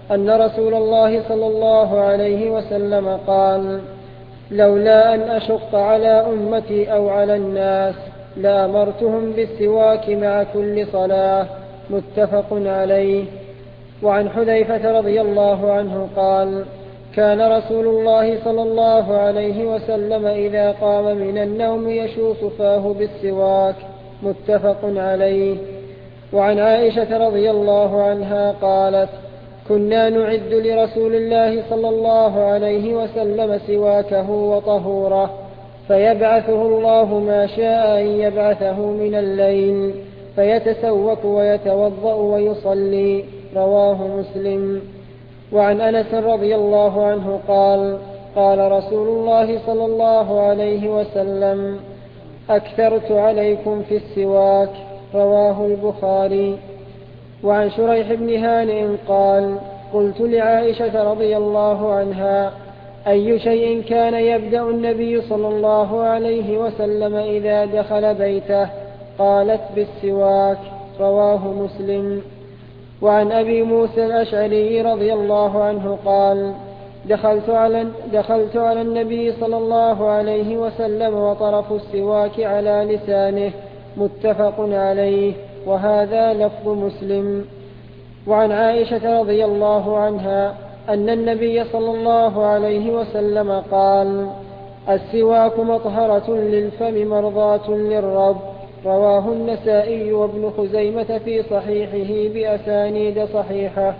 أن رسول الله صلى الله عليه وسلم قال: لولا أن أشق على أمتي أو على الناس لأمرتهم بالسواك مع كل صلاة. متفق عليه. وعن حذيفة رضي الله عنه قال: كان رسول الله صلى الله عليه وسلم إذا قام من النوم يشوص فاه بالسواك. متفق عليه. وعن عائشة رضي الله عنها قالت: كنا نعد لرسول الله صلى الله عليه وسلم سواكه وطهوره، فيبعثه الله ما شاء أن يبعثه من الليل، فيتسوك ويتوضأ ويصلي. رواه مسلم. وعن أنس رضي الله عنه قال: قال رسول الله صلى الله عليه وسلم: أكثرت عليكم في السواك. رواه البخاري. وعن شريح بن هانئ قال: قلت لعائشة رضي الله عنها: أي شيء كان يبدأ النبي صلى الله عليه وسلم إذا دخل بيته؟ قالت: بالسواك. رواه مسلم. وعن أبي موسى الأشعري رضي الله عنه قال: دخلت على النبي صلى الله عليه وسلم وطرف السواك على لسانه. متفق عليه. وهذا لفظ مسلم. وعن عائشة رضي الله عنها أن النبي صلى الله عليه وسلم قال: السواك مطهرة للفم مرضاة للرب. رواه النسائي وابن خزيمة في صحيحه بأسانيد صحيحة.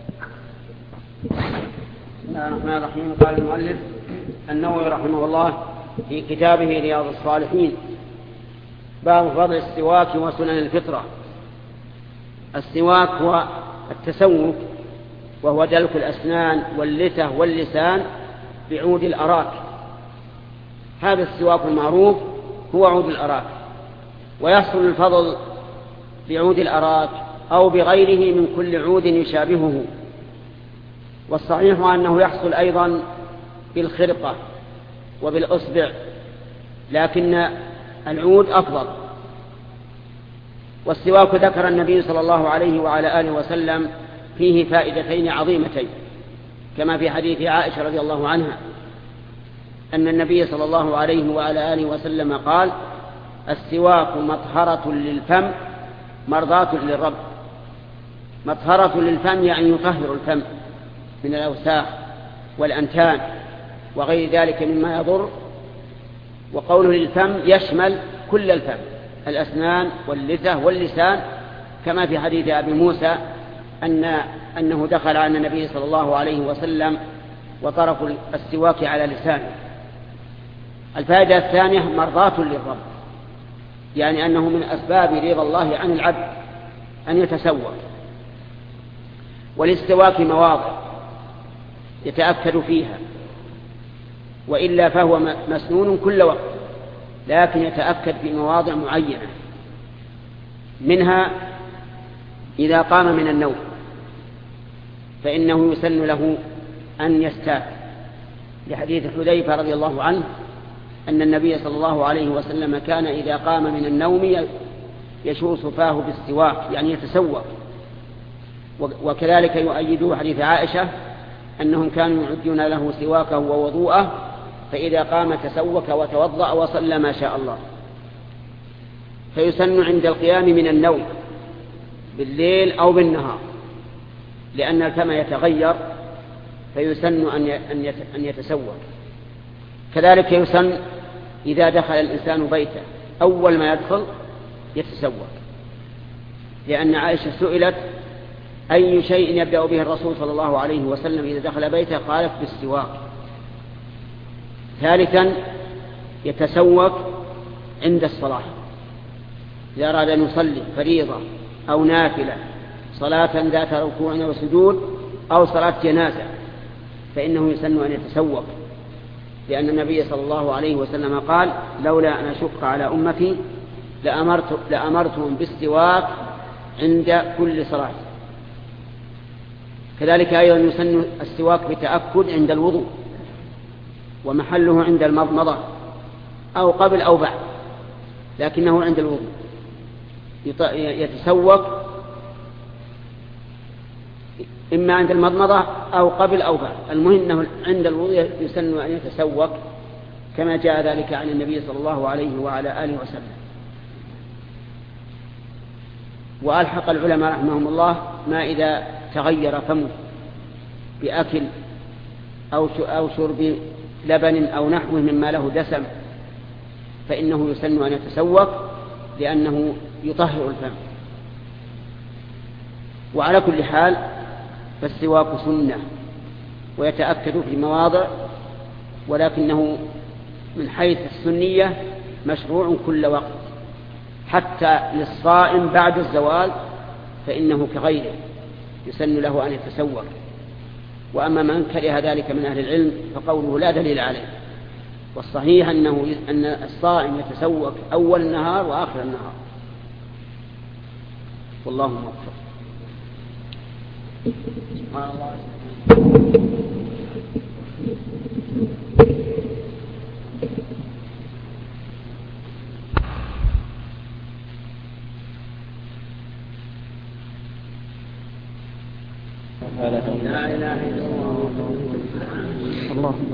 بسم الله الرحمن الرحيم. قال المؤلف النووي رحمه الله في كتابه رياض الصالحين: باب فضل السواك وسنن الفطرة. السواك هو التسوك، وهو دلك الأسنان واللثة واللسان بعود الأراك. هذا السواك المعروف هو عود الأراك، ويحصل الفضل بعود الأراك أو بغيره من كل عود يشابهه. والصحيح أنه يحصل أيضا بالخرقة وبالأصبع، لكن العود أفضل. والسواك ذكر النبي صلى الله عليه وعلى آله وسلم فيه فائدتين عظيمتين، كما في حديث عائشة رضي الله عنها أن النبي صلى الله عليه وعلى آله وسلم قال: السواك مطهرة للفم مرضاة للرب. مطهرة للفم يعني يطهر الفم من الأوساخ والأنتان وغير ذلك مما يضر. وقوله للفم يشمل كل الفم، الأسنان واللثة واللسان، كما في حديث أبي موسى أنه دخل على النبي صلى الله عليه وسلم وطرف السواك على لسانه. الفائدة الثانية مرضاة للرب، يعني أنه من أسباب رضا الله عن العبد أن يتسوك. وللسواك مواضع يتأكد فيها، وإلا فهو مسنون كل وقت، لكن يتأكد في مواضع معينة. منها إذا قام من النوم فإنه يسن له أن يستاك، لحديث حذيفة رضي الله عنه أن النبي صلى الله عليه وسلم كان إذا قام من النوم يشوص فاه بالسواك، يعني يتسوك. وكذلك يؤيده حديث عائشة أنهم كانوا يعدون له سواكه ووضوءه، فإذا قام تسوك وتوضأ وصلى ما شاء الله. فيسن عند القيام من النوم بالليل أو بالنهار، لأن الفم يتغير، فيسن أن يتسوك. كذلك يسن إذا دخل الإنسان بيته أول ما يدخل يتسوك، لأن عائشة سئلت: أي شيء يبدأ به الرسول صلى الله عليه وسلم إذا دخل بيته؟ قالت: بالسواك. ثالثا يتسوك عند الصلاة، إذا أراد أن يصلي فريضة أو نافلة، صلاة ذات ركوع وسجود أو صلاة جنازة، فإنه يسن أن يتسوك، لأن النبي صلى الله عليه وسلم قال: لولا أن أشق على أمتي لأمرتهم بالسواك عند كل صلاة. كذلك أيضا يسن السواك بتأكد عند الوضوء، ومحله عند المضمضة أو قبل أو بعد، لكنه عند الوضوء يتسوك إما عند المضمضة أو قبل أو بعد، المهم أنه عند الوضوء يسن أن يتسوق كما جاء ذلك عن النبي صلى الله عليه وعلى آله وسلم. وألحق العلماء رحمهم الله ما إذا تغير فمه بأكل أو شرب لبن أو نحوه مما له دسم فإنه يسن أن يتسوق لأنه يطهر الفم. وعلى كل حال فالسواك سنة ويتأكد في مواضع، ولكنه من حيث السنية مشروع كل وقت، حتى للصائم بعد الزوال فإنه كغيره يسن له أن يتسوق. وأما من كره ذلك من أهل العلم فقوله لا دليل عليه، والصحيح أن الصائم يتسوق أول النهار وآخر النهار، والله موفق. سبحان الله. لا إله إلا الله.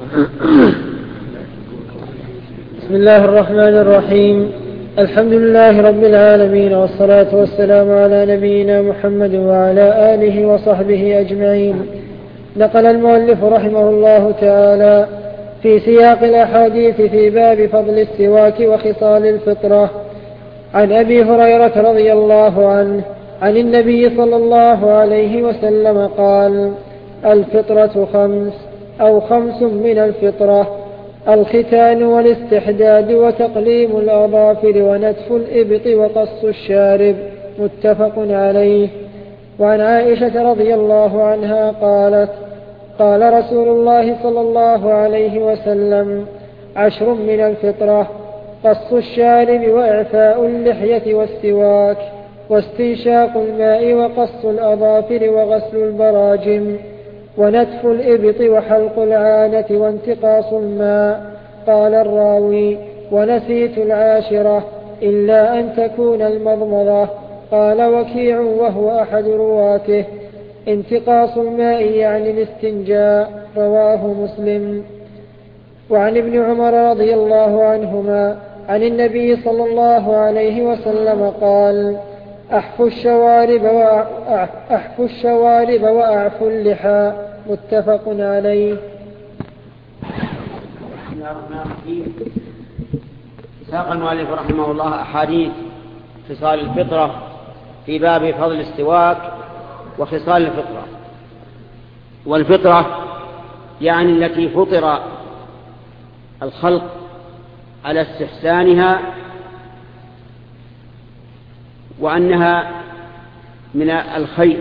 بسم الله الرحمن الرحيم. الحمد لله رب العالمين، والصلاة والسلام على نبينا محمد وعلى آله وصحبه أجمعين. نقل المؤلف رحمه الله تعالى في سياق الأحاديث في باب فضل السواك وخصال الفطرة عن أبي هريرة رضي الله عنه عن النبي صلى الله عليه وسلم قال: الفطرة 5 أو 5 من الفطرة: الختان والاستحداد وتقليم الأظافر ونتف الإبط وقص الشارب. متفق عليه. وعن عائشة رضي الله عنها قالت: قال رسول الله صلى الله عليه وسلم: 10 من الفطرة: قص الشارب وإعفاء اللحية والسواك واستنشاق الماء وقص الأظافر وغسل البراجم ونتف الإبط وحلق العانة وانتقاص الماء. قال الراوي: ونسيت 10 إلا أن تكون المضمضة. قال وكيع وهو أحد رواته: انتقاص الماء يعني الاستنجاء. رواه مسلم. وعن ابن عمر رضي الله عنهما عن النبي صلى الله عليه وسلم قال: أحفوا الشوارب وأعفوا اللحى. متفق عليه. ساق المؤلف رحمه الله أحاديث خصال الفطرة في باب فضل السواك وخصال الفطرة. والفطرة يعني التي فطر الخلق على استحسانها وأنها من الخير،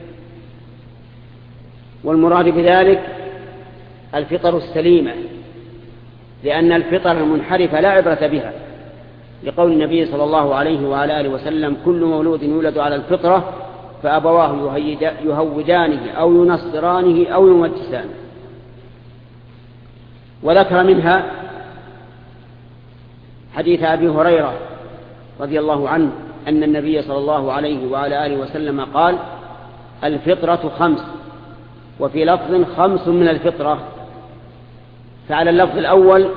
والمراد بذلك الفطر السليمة، لأن الفطر المنحرفة لا عبرة بها، لقول النبي صلى الله عليه وعلى آله وسلم: كل مولود يولد على الفطرة فأبواه يهودانه أو ينصرانه أو يمجسانه. وذكر منها حديث أبي هريرة رضي الله عنه أن النبي صلى الله عليه وعلى آله وسلم قال: الفطرة 5، وفي لفظ 5 من الفطرة. فعلى اللفظ الأول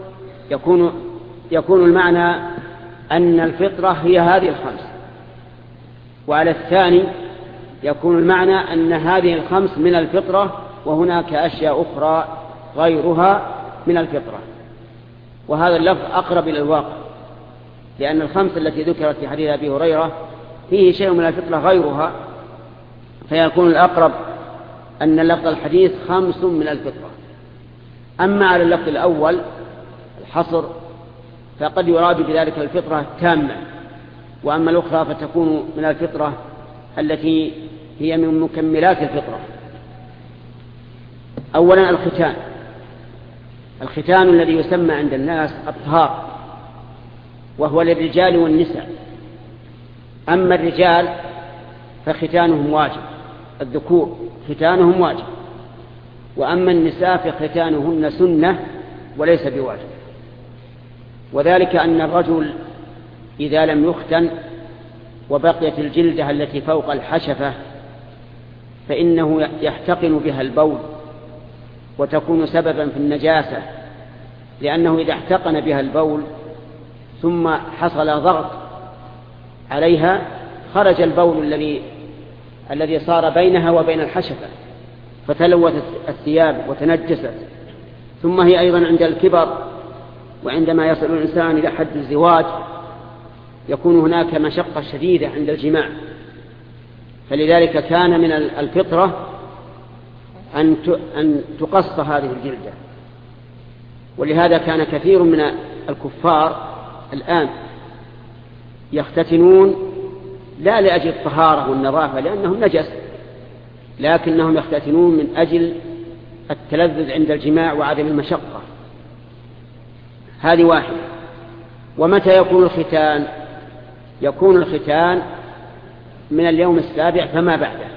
يكون المعنى أن الفطرة هي هذه 5، وعلى الثاني يكون المعنى أن هذه 5 من الفطرة وهناك أشياء أخرى غيرها من الفطرة. وهذا اللفظ أقرب إلى الواقع، لأن 5 التي ذكرت في حديث أبي هريرة فيه شيء من الفطرة غيرها، فيكون الأقرب أن لفظ الحديث 5 من الفطرة. أما على اللفظ الأول الحصر فقد يراد بذلك الفطرة التامة، وأما الأخرى فتكون من الفطرة التي هي من مكملات الفطرة. أولا الختان الذي يسمى عند الناس الطهار، وهو للرجال والنساء. أما الرجال فختانهم واجب، الذكور ختانهم واجب، وأما النساء فختانهن سنة وليس بواجب. وذلك أن الرجل إذا لم يختن وبقيت الجلدة التي فوق الحشفة فإنه يحتقن بها البول وتكون سببا في النجاسة، لأنه إذا احتقن بها البول ثم حصل ضغط عليها خرج البول الذي صار بينها وبين الحشفة فتلوثت الثياب وتنجست. ثم هي أيضا عند الكبر وعندما يصل الإنسان إلى حد الزواج يكون هناك مشقة شديدة عند الجماع، فلذلك كان من الفطرة أن تقص هذه الجلدة. ولهذا كان كثير من الكفار الآن يختتنون لا لأجل الطهارة والنظافة لأنهم نجس، لكنهم يختتنون من أجل التلذذ عند الجماع وعدم المشقة. هذه واحدة. ومتى يكون الختان؟ يكون الختان من اليوم السابع فما بعده،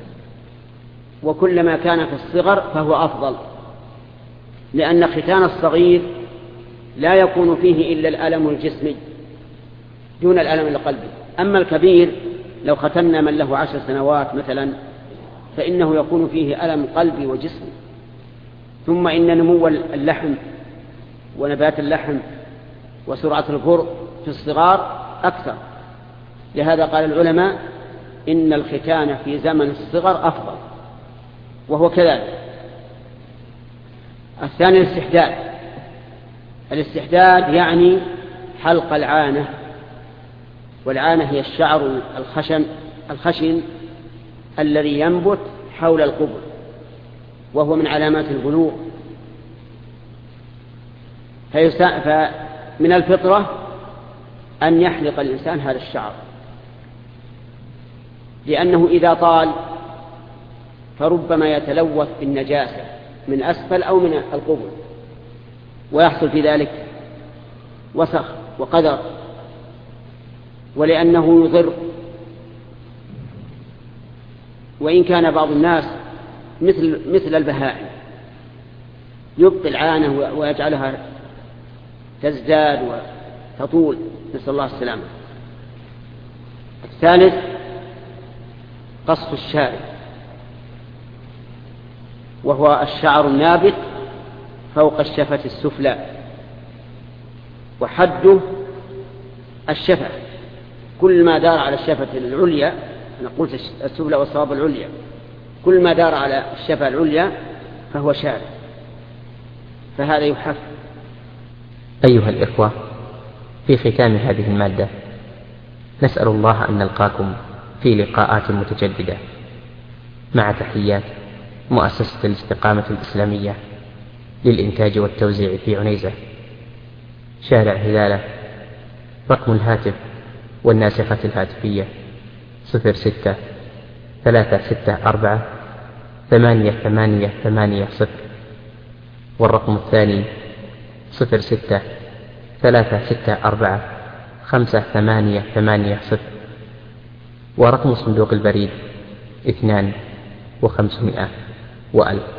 وكلما كان في الصغر فهو أفضل، لأن ختان الصغير لا يكون فيه إلا الألم الجسمي دون الألم القلبي. أما الكبير لو ختنا من له 10 سنوات مثلا فإنه يكون فيه ألم قلبي وجسمي. ثم إن نمو اللحم ونبات اللحم وسرعة الفرع في الصغار أكثر، لهذا قال العلماء إن الختان في زمن الصغر أفضل، وهو كذلك. الثاني الاستحداد. الاستحداد يعني حلق العانة، والعانة هي الشعر الخشن الذي ينبت حول القبر، وهو من علامات البلوغ. فمن الفطرة أن يحلق الإنسان هذا الشعر، لأنه إذا طال فربما يتلوث بالنجاسة من أسفل أو من القبر، ويحصل في ذلك وسخ وقذر، ولأنه يضر. وإن كان بعض الناس مثل البهائم يبقي العانة ويجعلها تزداد وتطول، نسأل الله السلامة. الثالث قص الشارب، وهو الشعر النابت فوق الشفة السفلى، وحده الشفة، كل ما دار على الشفة العليا، أنا قلت السفلى والصواب العليا، كل ما دار على الشفة العليا فهو شارب، فهذا يحف. أيها الإخوة، في ختام هذه المادة نسأل الله أن نلقاكم في لقاءات متجددة، مع تحيات مؤسسة الاستقامة الإسلامية للإنتاج والتوزيع في عنيزة، شارع هلالة. رقم الهاتف والناسخة الهاتفية 06-364-8880، والرقم الثاني 06-364-5880، ورقم صندوق البريد 2500 وألف.